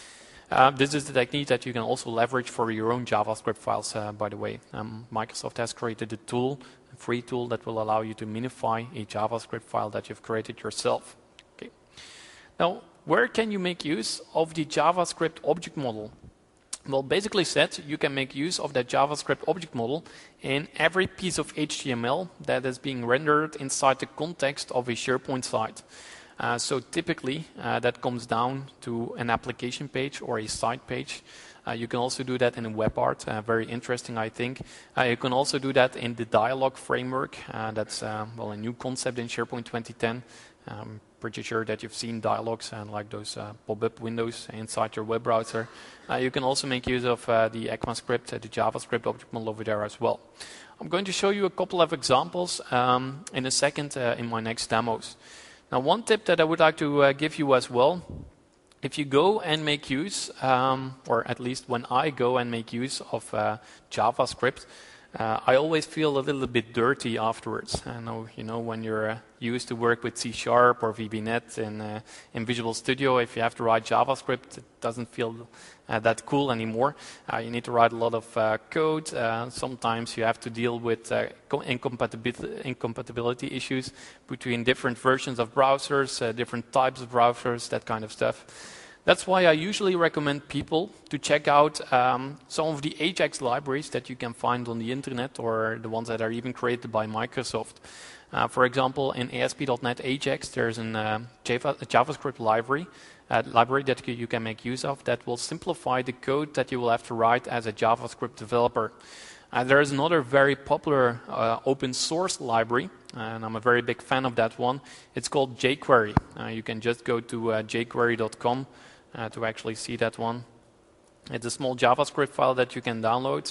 Uh, this is the technique that you can also leverage for your own JavaScript files, uh, by the way. Um, Microsoft has created a tool, a free tool, that will allow you to minify a JavaScript file that you've created yourself. Now, where can you make use of the JavaScript object model? Well, basically said, you can make use of that JavaScript object model in every piece of H T M L that is being rendered inside the context of a SharePoint site. Uh, so typically, uh, that comes down to an application page or a site page. Uh, you can also do that in a web art, uh, very interesting, I think. Uh, you can also do that in the dialog framework. Uh, that's uh, well a new concept in SharePoint twenty ten. Um, pretty sure that you've seen dialogues and like those uh, pop-up windows inside your web browser. Uh, you can also make use of uh, the ECMAScript, uh, the JavaScript object model over there as well. I'm going to show you a couple of examples um, in a second uh, in my next demos. Now, one tip that I would like to uh, give you as well, if you go and make use, um, or at least when I go and make use of uh, JavaScript, Uh, I always feel a little bit dirty afterwards. I know, you know, when you're uh, used to work with C Sharp or V B net in, uh, in Visual Studio, if you have to write JavaScript, it doesn't feel uh, that cool anymore. Uh, you need to write a lot of uh, code. Uh, sometimes you have to deal with uh, incompatibility, incompatibility issues between different versions of browsers, uh, different types of browsers, that kind of stuff. That's why I usually recommend people to check out um, some of the Ajax libraries that you can find on the internet, or the ones that are even created by Microsoft. Uh, for example, in A S P dot net Ajax, there's an, uh, Java, a JavaScript library, uh, library that you, you can make use of that will simplify the code that you will have to write as a JavaScript developer. Uh, there is another very popular uh, open source library, and I'm a very big fan of that one. It's called jQuery. Uh, you can just go to uh, jQuery dot com. Uh, to actually see that one. It's a small JavaScript file that you can download,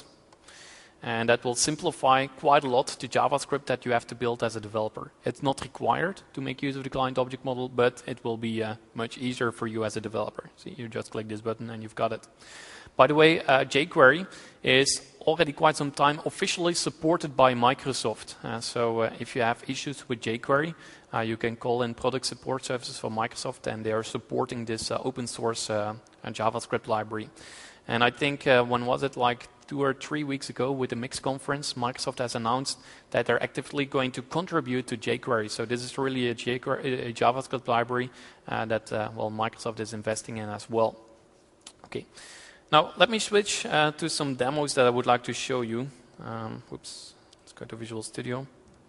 and that will simplify quite a lot the JavaScript that you have to build as a developer. It's not required to make use of the client object model, but it will be uh, much easier for you as a developer. See, you just click this button and you've got it. By the way, uh, jQuery is already quite some time officially supported by Microsoft. Uh, so uh, if you have issues with jQuery, uh, you can call in product support services for Microsoft, and they are supporting this uh, open source uh, JavaScript library. And I think, uh, when was it, like two or three weeks ago with the Mix conference, Microsoft has announced that they're actively going to contribute to jQuery. So this is really a, jQuery, a JavaScript library uh, that uh, well, Microsoft is investing in as well. Okay. Now, let me switch uh, to some demos that I would like to show you. Um, whoops, let's go to Visual Studio.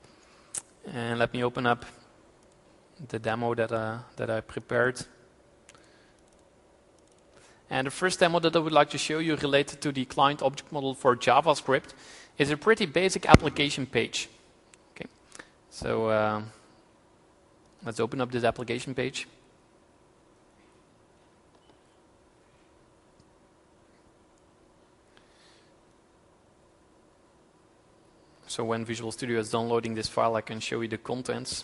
And let me open up the demo that, uh, that I prepared. And the first demo that I would like to show you related to the client object model for JavaScript is a pretty basic application page. Okay, so uh, let's open up this application page. So when Visual Studio is downloading this file, I can show you the contents.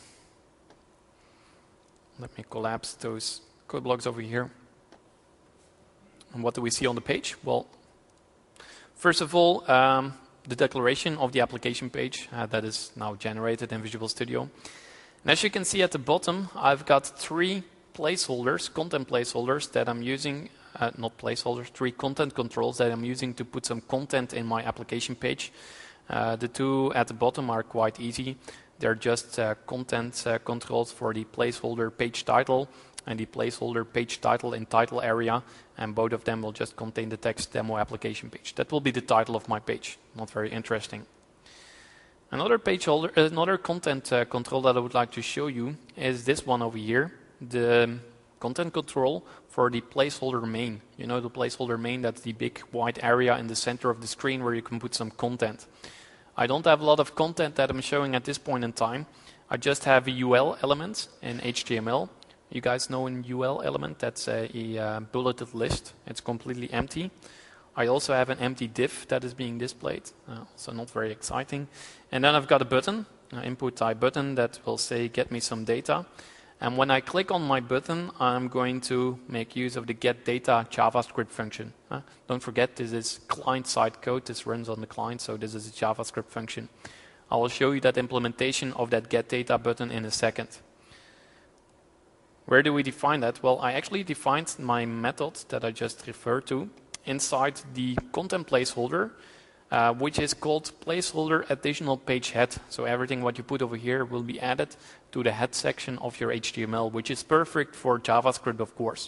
Let me collapse those code blocks over here. And what do we see on the page? Well, first of all, um, the declaration of the application page uh, that is now generated in Visual Studio. And as you can see at the bottom, I've got three placeholders, content placeholders that I'm using, uh, not placeholders, three content controls that I'm using to put some content in my application page. Uh, the two at the bottom are quite easy. They're just uh, content uh, controls for the placeholder page title and the placeholder page title in title area, and both of them will just contain the text demo application page. That will be the title of my page. Not very interesting. Another page holder, another content uh, control that I would like to show you is this one over here, the content control for the placeholder main. You know the placeholder main, that's the big white area in the center of the screen where you can put some content. I don't have a lot of content that I'm showing at this point in time. I just have a U L element in H T M L. You guys know an U L element, that's a, a uh, bulleted list. It's completely empty. I also have an empty div that is being displayed, uh, so not very exciting. And then I've got a button, an input type button that will say get me some data. And when I click on my button, I'm going to make use of the get data JavaScript function. Uh, don't forget, this is client-side code. This runs on the client, so this is a JavaScript function. I will show you that implementation of that get data button in a second. Where do we define that? Well, I actually defined my method that I just referred to inside the content placeholder uh, which is called placeholder additional page head. So everything what you put over here will be added to the head section of your H T M L, which is perfect for JavaScript, of course.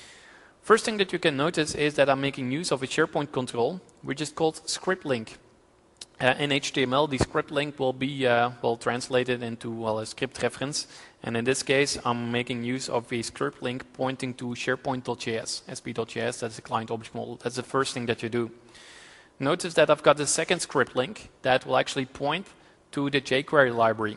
First thing that you can notice is that I'm making use of a SharePoint control, which is called script link. Uh, in H T M L, the script link will be uh, well translated into well a script reference, and in this case, I'm making use of a script link pointing to SharePoint.js, S P dot J S. That's the client object model. That's the first thing that you do. Notice that I've got the second script link that will actually point to the jQuery library.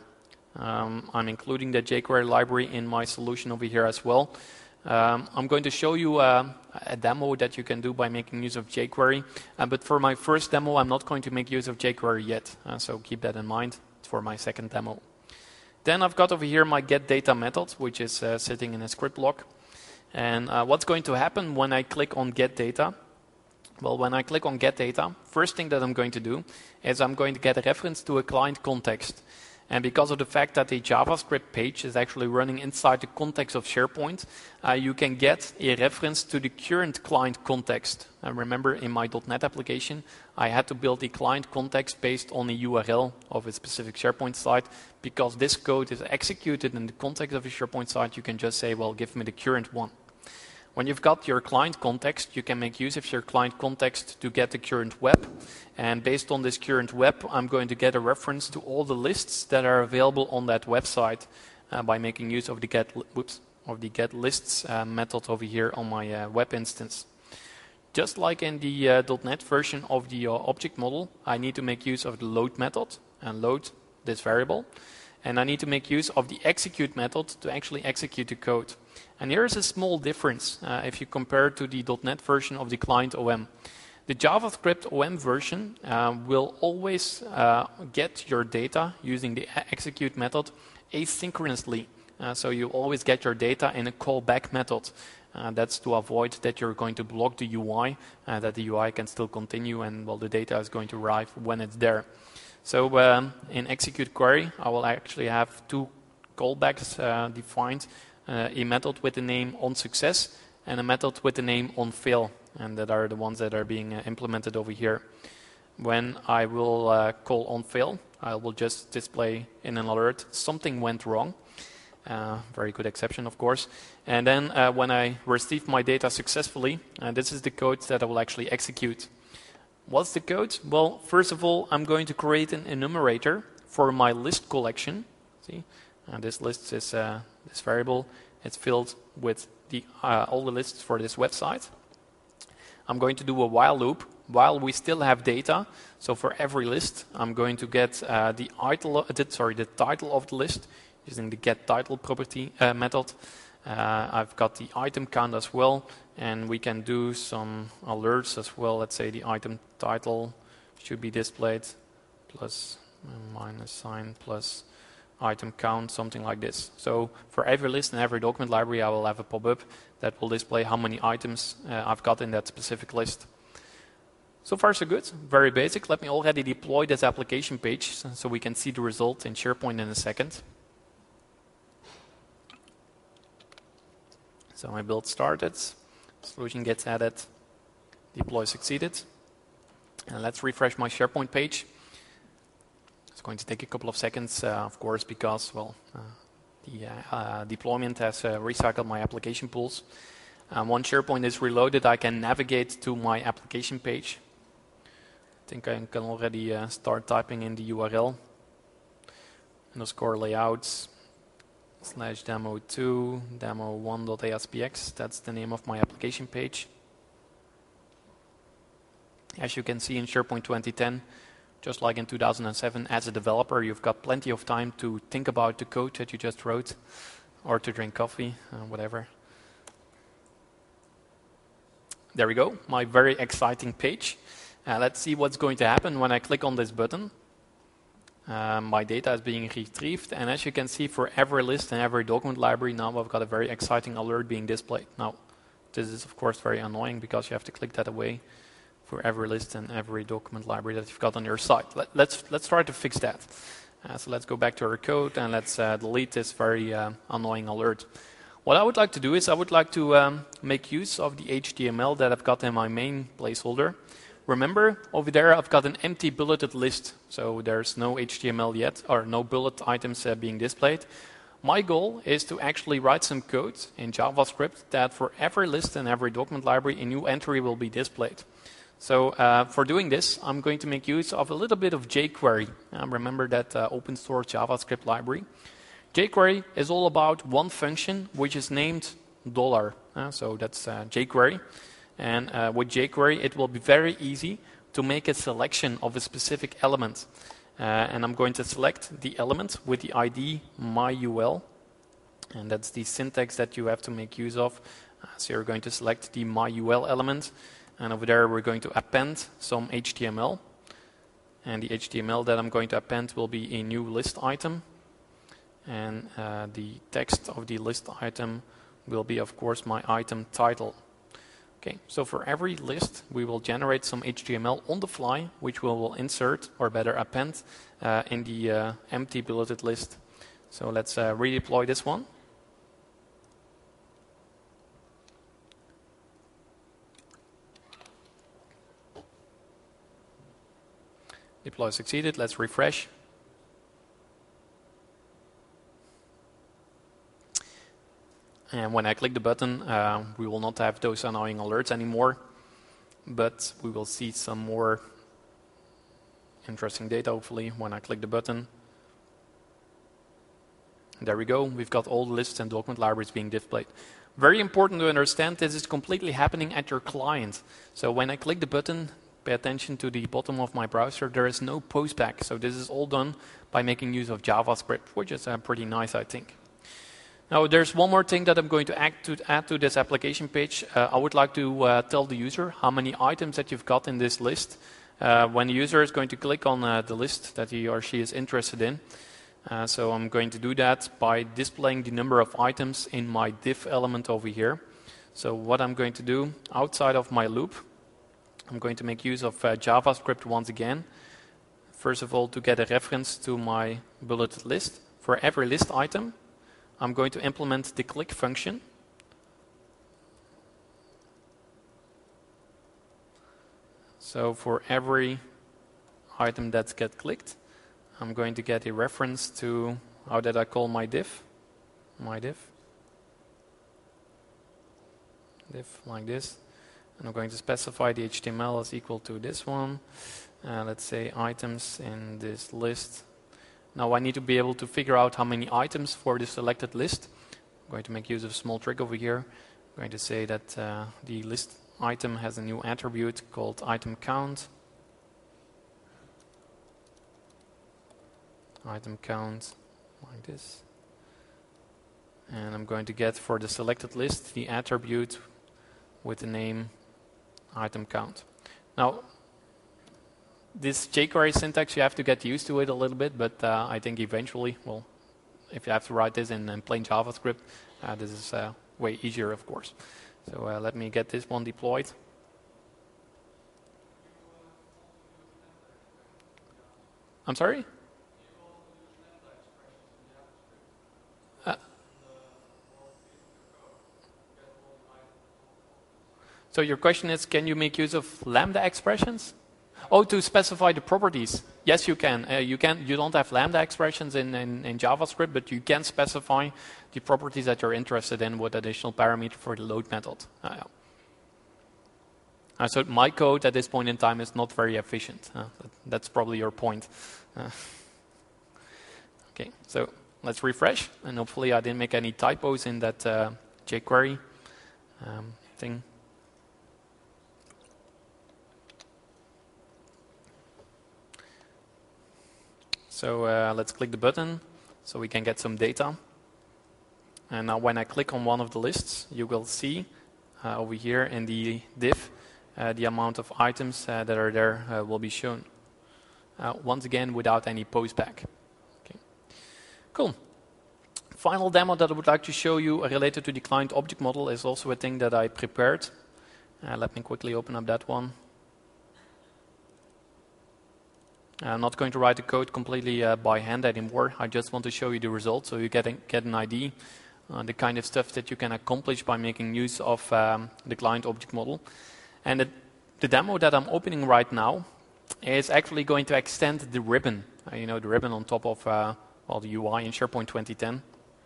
Um, I'm including the jQuery library in my solution over here as well. Um, I'm going to show you uh, a demo that you can do by making use of jQuery, uh, but for my first demo I'm not going to make use of jQuery yet, uh, so keep that in mind for my second demo. Then I've got over here my getData method, which is uh, sitting in a script block. And uh, what's going to happen when I click on getData? Well, when I click on getData, first thing that I'm going to do is I'm going to get a reference to a client context. And because of the fact that the JavaScript page is actually running inside the context of SharePoint, uh, you can get a reference to the current client context. And remember, in my .NET application, I had to build a client context based on a U R L of a specific SharePoint site. Because this code is executed in the context of a SharePoint site, you can just say, well, give me the current one. When you've got your client context, you can make use of your client context to get the current web. And based on this current web, I'm going to get a reference to all the lists that are available on that website uh, by making use of the get, whoops, of the get lists uh, method over here on my uh, web instance. Just like in the uh, .NET version of the uh, object model, I need to make use of the load method and load this variable. And I need to make use of the execute method to actually execute the code. And here is a small difference uh, if you compare to the .NET version of the client O M. The JavaScript O M version uh, will always uh, get your data using the execute method asynchronously. Uh, so you always get your data in a callback method. Uh, that's to avoid that you're going to block the U I, uh, that the U I can still continue and well, the data is going to arrive when it's there. So um, in execute query, I will actually have two callbacks uh, defined, uh, a method with the name onSuccess and a method with the name onFail, and that are the ones that are being uh, implemented over here. When I will uh, call onFail, I will just display in an alert something went wrong. Uh, very good exception, of course. And then uh, when I receive my data successfully, uh, this is the code that I will actually execute. What's the code? Well, first of all, I'm going to create an enumerator for my list collection. See, uh, this list is uh, this variable. It's filled with the uh, all the lists for this website. I'm going to do a while loop while we still have data. So for every list, I'm going to get uh, the title. Uh, the, sorry, the title of the list using the getTitle property uh, method. Uh, I've got the item count as well, and we can do some alerts as well. Let's say the item title should be displayed plus minus sign plus item count, something like this. So for every list and every document library, I will have a pop-up that will display how many items uh, I've got in that specific list. So far so good, very basic. Let me already deploy this application page so we can see the result in SharePoint in a second. So my build started, solution gets added, deploy succeeded. And let's refresh my SharePoint page. It's going to take a couple of seconds, uh, of course, because, well, uh, the uh, uh, deployment has uh, recycled my application pools. Um, once SharePoint is reloaded, I can navigate to my application page. I think I can already uh, start typing in the U R L. Underscore layouts. Slash demo two, demo one dot A S P X, that's the name of my application page. As you can see in SharePoint twenty ten, just like in two thousand seven, as a developer, you've got plenty of time to think about the code that you just wrote, or to drink coffee, uh, whatever. There we go, my very exciting page. Uh, let's see what's going to happen when I click on this button. Uh, my data is being retrieved, and as you can see, for every list and every document library, now I've got a very exciting alert being displayed. Now, this is of course very annoying because you have to click that away for every list and every document library that you've got on your site. Let, let's let's try to fix that. Uh, so let's go back to our code and let's uh, delete this very uh, annoying alert. What I would like to do is I would like to um, make use of the H T M L that I've got in my main placeholder Remember, over there I've got an empty bulleted list, so there's no H T M L yet, or no bullet items uh, being displayed. My goal is to actually write some code in JavaScript that for every list and every document library, a new entry will be displayed. So uh, for doing this, I'm going to make use of a little bit of jQuery. Uh, remember that uh, open source JavaScript library. jQuery is all about one function which is named dollar. Uh, so that's uh, jQuery. And uh, with jQuery, it will be very easy to make a selection of a specific element. Uh, and I'm going to select the element with the I D myul. And that's the syntax that you have to make use of. Uh, so you're going to select the myul element. And over there, we're going to append some H T M L. And the H T M L that I'm going to append will be a new list item. And uh, the text of the list item will be, of course, my item title. Okay, so for every list, we will generate some H T M L on the fly, which we will insert, or better append, uh, in the uh, empty bulleted list. So let's uh, redeploy this one. Deploy succeeded. Let's refresh. And when I click the button, uh, we will not have those annoying alerts anymore, but we will see some more interesting data, hopefully, when I click the button. There we go. We've got all the lists and document libraries being displayed. Very important to understand, this is completely happening at your client. So when I click the button, pay attention to the bottom of my browser, there is no postback. So this is all done by making use of JavaScript, which is uh, pretty nice, I think. Now, there's one more thing that I'm going to add to, add to this application page. Uh, I would like to uh, tell the user how many items that you've got in this list. Uh, when the user is going to click on uh, the list that he or she is interested in. Uh, so I'm going to do that by displaying the number of items in my div element over here. So what I'm going to do outside of my loop, I'm going to make use of uh, JavaScript once again. First of all, to get a reference to my bulleted list. For every list item, I'm going to implement the click function. So for every item that gets clicked, I'm going to get a reference to how did I call my div? My div. Div like this. And I'm going to specify the H T M L as equal to this one. Uh, let's say items in this list. Now I need to be able to figure out how many items for the selected list. I'm going to make use of a small trick over here. I'm going to say that uh, the list item has a new attribute called item count. Item count like this. And I'm going to get for the selected list the attribute with the name item count. Now, this jQuery syntax, you have to get used to it a little bit, but uh, I think eventually, well, if you have to write this in, in plain JavaScript, uh, this is uh, way easier, of course. So uh, let me get this one deployed. I'm sorry? Uh, so your question is, can you make use of Lambda expressions? Oh, to specify the properties. Yes, you can. Uh, you can. You don't have Lambda expressions in, in, in JavaScript, but you can specify the properties that you're interested in with additional parameter for the load method. Uh, yeah. uh, so my code at this point in time is not very efficient. Uh, that, that's probably your point. Uh, okay, so let's refresh, and hopefully I didn't make any typos in that uh, jQuery um, thing. So uh, let's click the button so we can get some data. And now when I click on one of the lists, you will see uh, over here in the div, uh, the amount of items uh, that are there uh, will be shown. Uh, once again, without any postback. Okay. Cool. Final demo that I would like to show you related to the client object model is also a thing that I prepared. Uh, let me quickly open up that one. I'm not going to write the code completely uh, by hand anymore. I just want to show you the result so you get, a, get an idea uh, the kind of stuff that you can accomplish by making use of um, the client object model. And it the demo that I'm opening right now is actually going to extend the ribbon, uh, you know, the ribbon on top of uh, well, the U I in SharePoint twenty ten.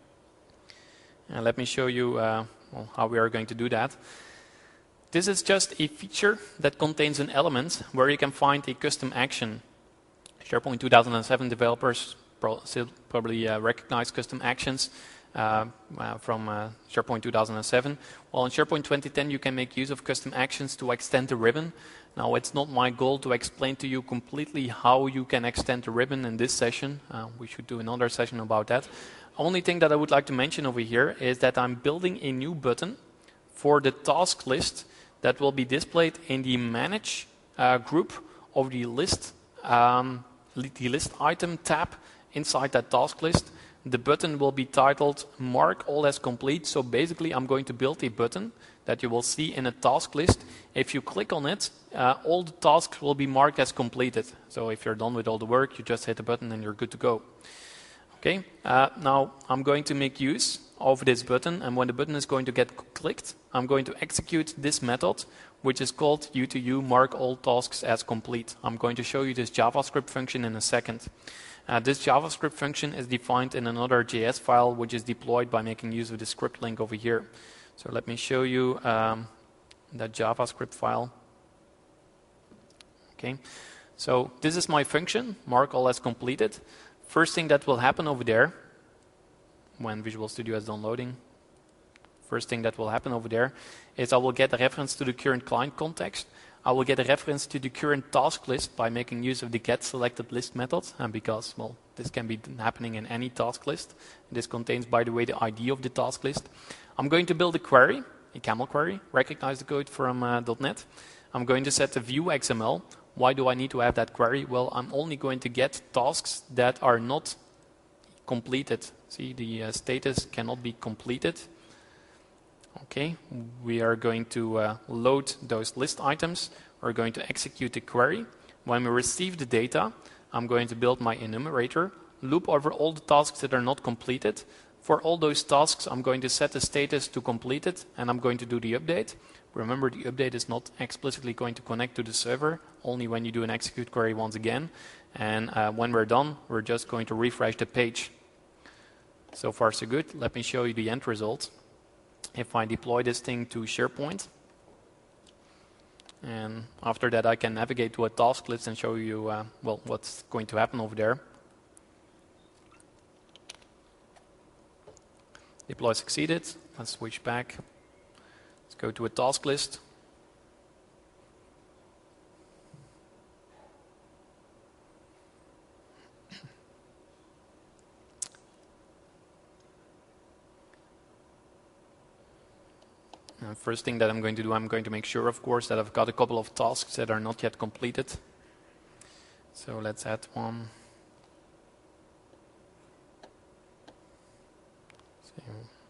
And let me show you uh, well, how we are going to do that. This is just a feature that contains an element where you can find a custom action. SharePoint two thousand seven developers pro still probably uh, recognize custom actions uh, uh, from uh, SharePoint two thousand seven. Well, in SharePoint twenty ten you can make use of custom actions to extend the ribbon. Now, it's not my goal to explain to you completely how you can extend the ribbon in this session. Uh, we should do another session about that. Only thing that I would like to mention over here is that I'm building a new button for the task list that will be displayed in the Manage uh, group of the list, um, the list item tab inside that task list. The button will be titled Mark All as Complete. So basically, I'm going to build a button that you will see in a task list. If you click on it, uh, all the tasks will be marked as completed. So if you're done with all the work, you just hit the button and you're good to go. Okay, uh, now I'm going to make use of this button, and when the button is going to get clicked, I'm going to execute this method, which is called U two U mark all tasks as complete. I'm going to show you this JavaScript function in a second. Uh, this JavaScript function is defined in another J S file, which is deployed by making use of the script link over here. So let me show you um, that JavaScript file. Okay, so this is my function, mark all as completed. First thing that will happen over there, when Visual Studio is downloading, first thing that will happen over there is I will get a reference to the current client context. I will get a reference to the current task list by making use of the getSelectedList method, and because, well, this can be happening in any task list. This contains, by the way, the I D of the task list. I'm going to build a query, a camel query, recognize the code from uh, .NET. I'm going to set the view X M L. Why do I need to have that query? Well, I'm only going to get tasks that are not completed. See, the uh, status cannot be completed. Okay, we are going to uh, load those list items. We're going to execute the query. When we receive the data, I'm going to build my enumerator, loop over all the tasks that are not completed. For all those tasks, I'm going to set the status to completed, and I'm going to do the update. Remember, the update is not explicitly going to connect to the server, only when you do an execute query once again. And uh, when we're done, we're just going to refresh the page. So far, so good. Let me show you the end result. If I deploy this thing to SharePoint, and after that I can navigate to a task list and show you uh, well, what's going to happen over there. Deploy succeeded. Let's switch back. Let's go to a task list. Uh, first thing that I'm going to do, I'm going to make sure, of course, that I've got a couple of tasks that are not yet completed. So let's add one. So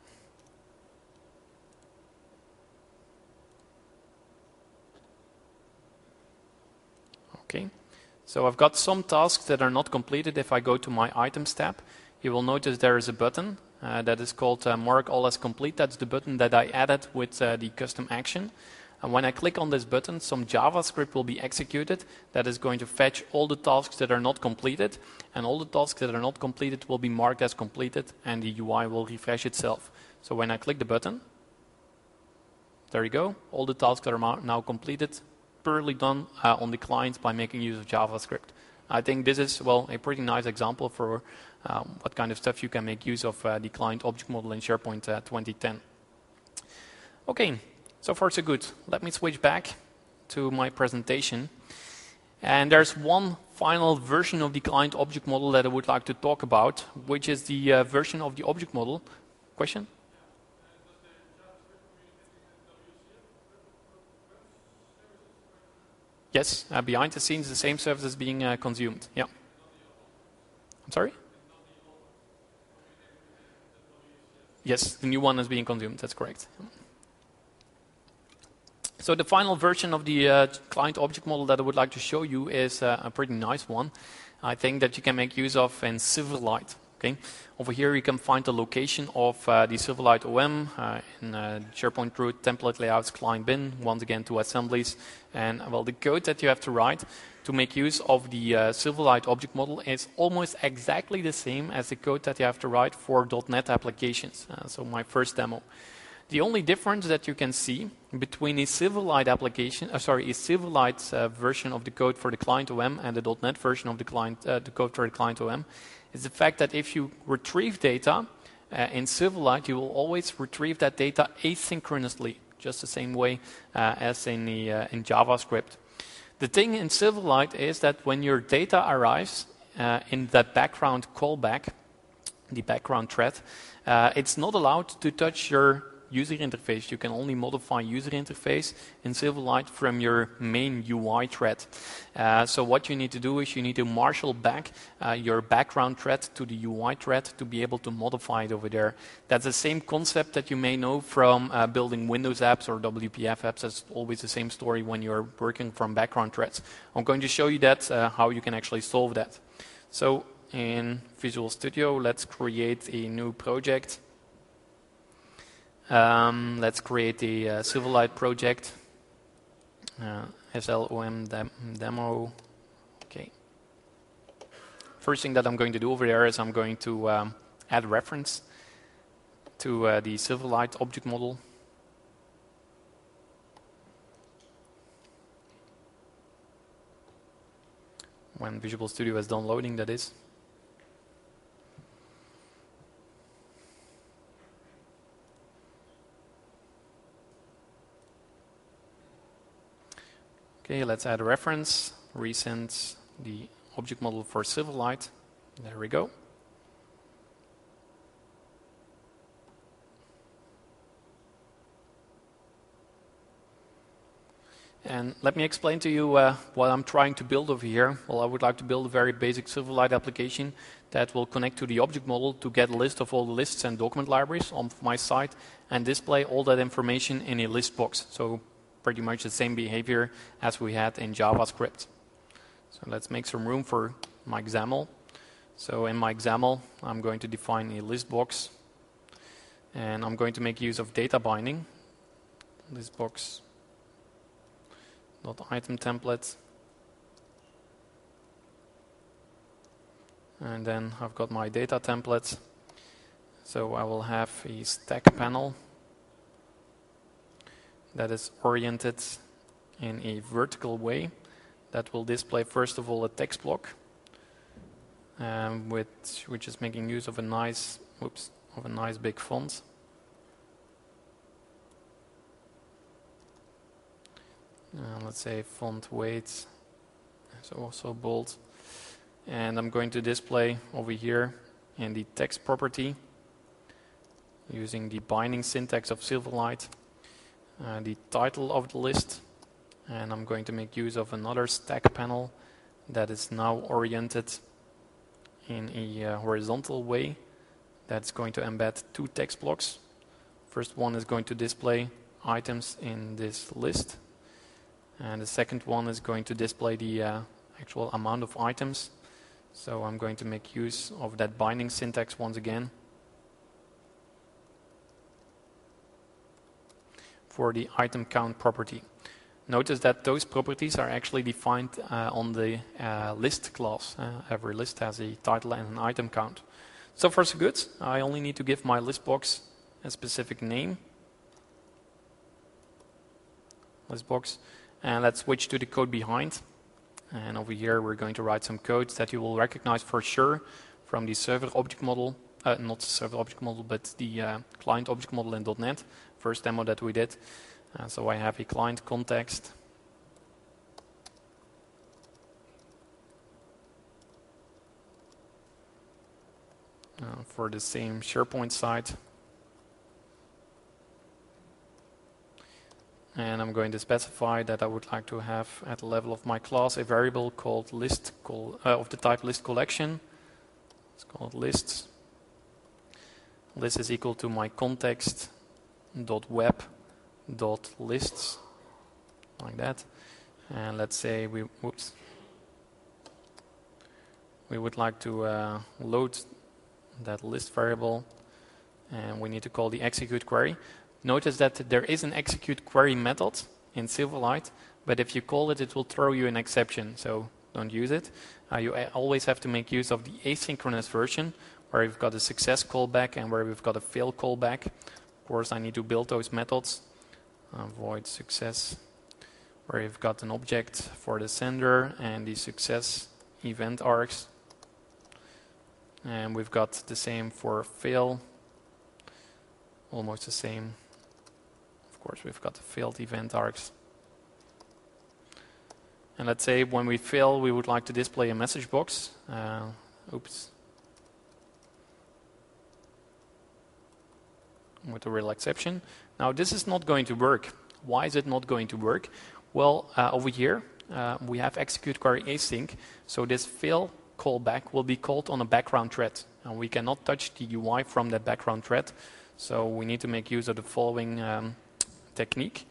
okay, so I've got some tasks that are not completed. If I go to my items tab, you will notice there is a button uh, that is called uh, mark all as complete. That's the button that I added with uh, the custom action. And when I click on this button, some JavaScript will be executed that is going to fetch all the tasks that are not completed, and all the tasks that are not completed will be marked as completed, and the U I will refresh itself. So when I click the button, there you go, all the tasks that are now completed, purely done uh, on the client by making use of JavaScript. I think this is, well, a pretty nice example for um, what kind of stuff you can make use of uh, the client object model in SharePoint uh, twenty ten. Okay. So far so good. Let me switch back to my presentation. And there's one final version of the client object model that I would like to talk about, which is the uh, version of the object model. Question? Yes, uh, behind the scenes the same service is being uh, consumed. Yeah. I'm sorry? Yes, the new one is being consumed, that's correct. So the final version of the uh, client object model that I would like to show you is uh, a pretty nice one. I think that you can make use of in Silverlight. Okay. Over here you can find the location of uh, the Silverlight O M uh, in uh, SharePoint root, template layouts, client bin, once again two assemblies. And well, the code that you have to write to make use of the uh, Silverlight object model is almost exactly the same as the code that you have to write for .NET applications. Uh, so my first demo. The only difference that you can see between a Silverlight application, uh, sorry, a Silverlight uh, version of the code for the client O M and the .NET version of the client, uh, the code for the client O M, is the fact that if you retrieve data uh, in Silverlight, you will always retrieve that data asynchronously, just the same way uh, as in the uh, in JavaScript. The thing in Silverlight is that when your data arrives uh, in that background callback, the background thread, uh, it's not allowed to touch your user interface. You can only modify user interface in Silverlight from your main U I thread. Uh, so what you need to do is you need to marshal back uh, your background thread to the U I thread to be able to modify it over there. That's the same concept that you may know from uh, building Windows apps or W P F apps. That's always the same story when you're working from background threads. I'm going to show you that, uh, how you can actually solve that. So in Visual Studio, let's create a new project. Um, let's create a uh, Silverlight project, uh, S L O M dem demo. Okay. First thing that I'm going to do over there is I'm going to um, add reference to uh, the Silverlight object model. When Visual Studio is done loading, that is. Okay, let's add a reference, resend the object model for Silverlight. There we go. And let me explain to you uh, what I'm trying to build over here. Well, I would like to build a very basic Silverlight application that will connect to the object model to get a list of all the lists and document libraries on my site and display all that information in a list box. So pretty much the same behavior as we had in JavaScript. So let's make some room for my XAML. So in my XAML, I'm going to define a list box, and I'm going to make use of data binding. List box dot item template, and then I've got my data template. So I will have a stack panel that is oriented in a vertical way that will display first of all a text block, um, with, which is making use of a nice, oops, of a nice big font. Uh, let's say font weight is also bold, and I'm going to display over here in the text property using the binding syntax of Silverlight Uh, the title of the list, and I'm going to make use of another stack panel that is now oriented in a uh, horizontal way that's going to embed two text blocks. First one is going to display items in this list, and the second one is going to display the uh, actual amount of items. So I'm going to make use of that binding syntax once again for the item count property. Notice that those properties are actually defined uh, on the uh, list class. Uh, every list has a title and an item count. So far so good. I only need to give my list box a specific name. List box. And let's switch to the code behind. And over here we're going to write some code that you will recognize for sure from the server object model. Uh, not the server object model, but the uh, client object model in .NET. First demo that we did. Uh, so I have a client context. Uh, for the same SharePoint site. And I'm going to specify that I would like to have at the level of my class a variable called list call, uh, of the type list collection. It's called lists. List is equal to my context dot web dot lists, like that. And let's say we whoops we would like to uh, load that list variable, and we need to call the execute query. Notice that there is an execute query method in Silverlight, but if you call it, it will throw you an exception, so don't use it. Uh, you always have to make use of the asynchronous version, where we've got a success callback and where we've got a fail callback. Of course, I need to build those methods. Uh, void success, where you've got an object for the sender and the success event args. And we've got the same for fail, almost the same. Of course, we've got the failed event args. And let's say when we fail, we would like to display a message box. Uh, oops. With a real exception. Now, this is not going to work. Why is it not going to work? Well, uh, over here, uh, we have execute query async, so this fail callback will be called on a background thread, and we cannot touch the U I from that background thread, so we need to make use of the following um, technique.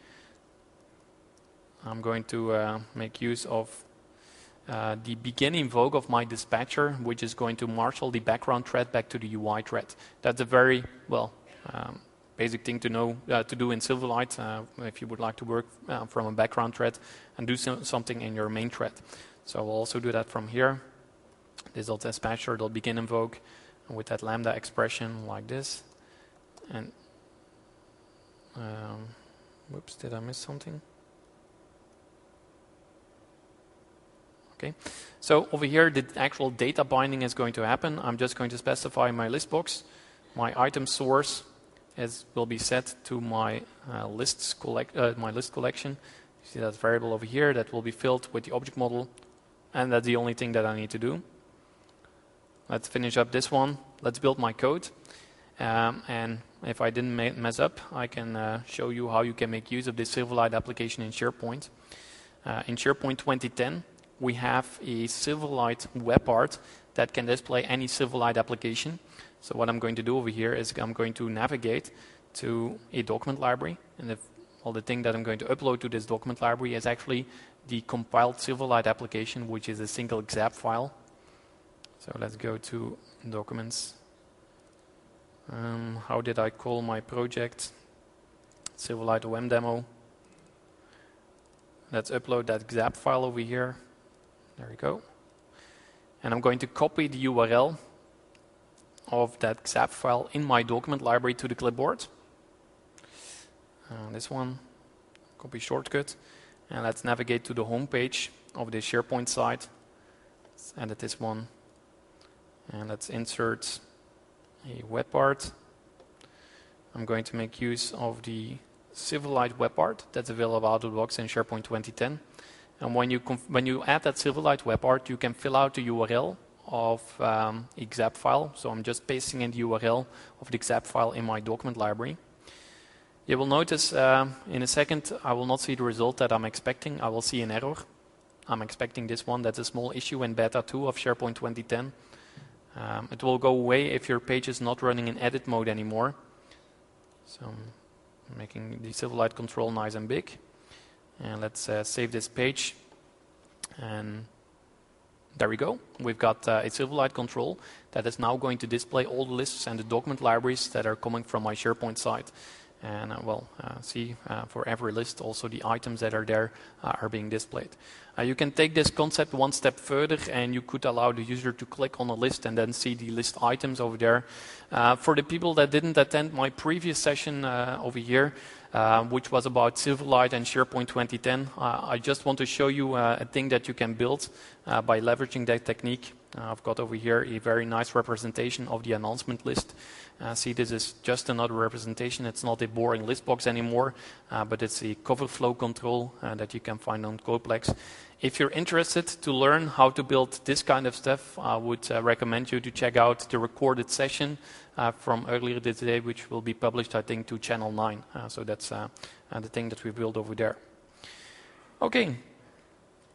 I'm going to uh, make use of uh, the begin invoke of my dispatcher, which is going to marshal the background thread back to the U I thread. That's a very, well, um, basic thing to know uh, to do in Silverlight uh, if you would like to work uh, from a background thread and do so something in your main thread. So we'll also do that from here. This dispatcher, it'll begin invoke with that lambda expression like this. And um, whoops, did I miss something? Okay, so over here the actual data binding is going to happen. I'm just going to specify my list box. My item source is will be set to my uh, lists collect uh, my list collection. You see that variable over here that will be filled with the object model, and that's the only thing that I need to do. Let's finish up this one. Let's build my code, um, and if I didn't ma mess up, I can uh, show you how you can make use of this Silverlight application in SharePoint. Uh, in SharePoint twenty ten, we have a Silverlight web part that can display any Silverlight application. So what I'm going to do over here is I'm going to navigate to a document library, and if, well, the thing that I'm going to upload to this document library is actually the compiled Silverlight application, which is a single X A P file. So let's go to documents. Um, how did I call my project? Silverlight O M demo. Let's upload that X A P file over here. There we go. And I'm going to copy the U R L of that X A P file in my document library to the clipboard. Uh, this one, copy shortcut, and let's navigate to the home page of the SharePoint site. Let's edit this one, and let's insert a web part. I'm going to make use of the Silverlight web part that's available out of the box in SharePoint twenty ten. And when you conf when you add that Silverlight web part, you can fill out the U R L of um, X A P file. So I'm just pasting in the U R L of the X A P file in my document library. You will notice uh, in a second I will not see the result that I'm expecting. I will see an error. I'm expecting this one. That's a small issue in beta two of SharePoint twenty ten. Um, it will go away if your page is not running in edit mode anymore. So I'm making the Silverlight control nice and big. And let's uh, save this page. And there we go. We've got uh, a Silverlight control that is now going to display all the lists and the document libraries that are coming from my SharePoint site. And uh, well, uh, see uh, for every list also the items that are there uh, are being displayed. Uh, you can take this concept one step further, and you could allow the user to click on a list and then see the list items over there. Uh, for the people that didn't attend my previous session uh, over here, Uh, which was about Silverlight and SharePoint twenty ten. Uh, I just want to show you uh, a thing that you can build uh, by leveraging that technique. Uh, I've got over here a very nice representation of the announcement list. Uh, see, this is just another representation. It's not a boring list box anymore, uh, but it's a cover flow control uh, that you can find on Codeplex. If you're interested to learn how to build this kind of stuff, I would uh, recommend you to check out the recorded session uh, from earlier today, which will be published, I think, to Channel nine. Uh, so that's uh, uh, the thing that we built over there. Okay.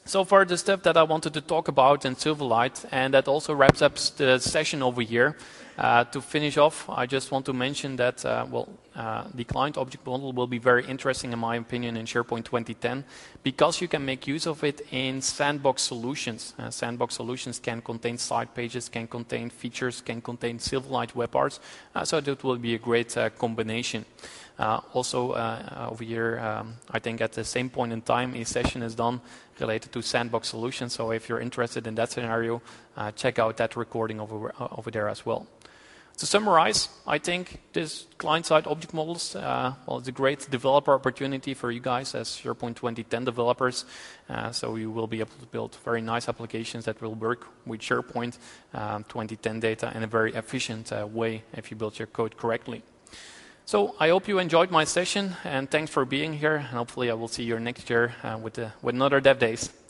So far, the stuff that I wanted to talk about in Silverlight, and that also wraps up the session over here. Uh, to finish off, I just want to mention that uh, well, uh, the client object model will be very interesting, in my opinion, in SharePoint twenty ten, because you can make use of it in sandbox solutions. Uh, sandbox solutions can contain site pages, can contain features, can contain Silverlight web parts, uh, so that will be a great uh, combination. Uh, also, uh, over here, um, I think at the same point in time, a session is done related to sandbox solutions. So if you're interested in that scenario, uh, check out that recording over, uh, over there as well. To summarize, I think this client-side object models, uh, well, it's a great developer opportunity for you guys as SharePoint twenty ten developers. Uh, so you will be able to build very nice applications that will work with SharePoint um, twenty ten data in a very efficient uh, way if you build your code correctly. So I hope you enjoyed my session, and thanks for being here. And hopefully I will see you next year uh, with, the, with another Dev Days.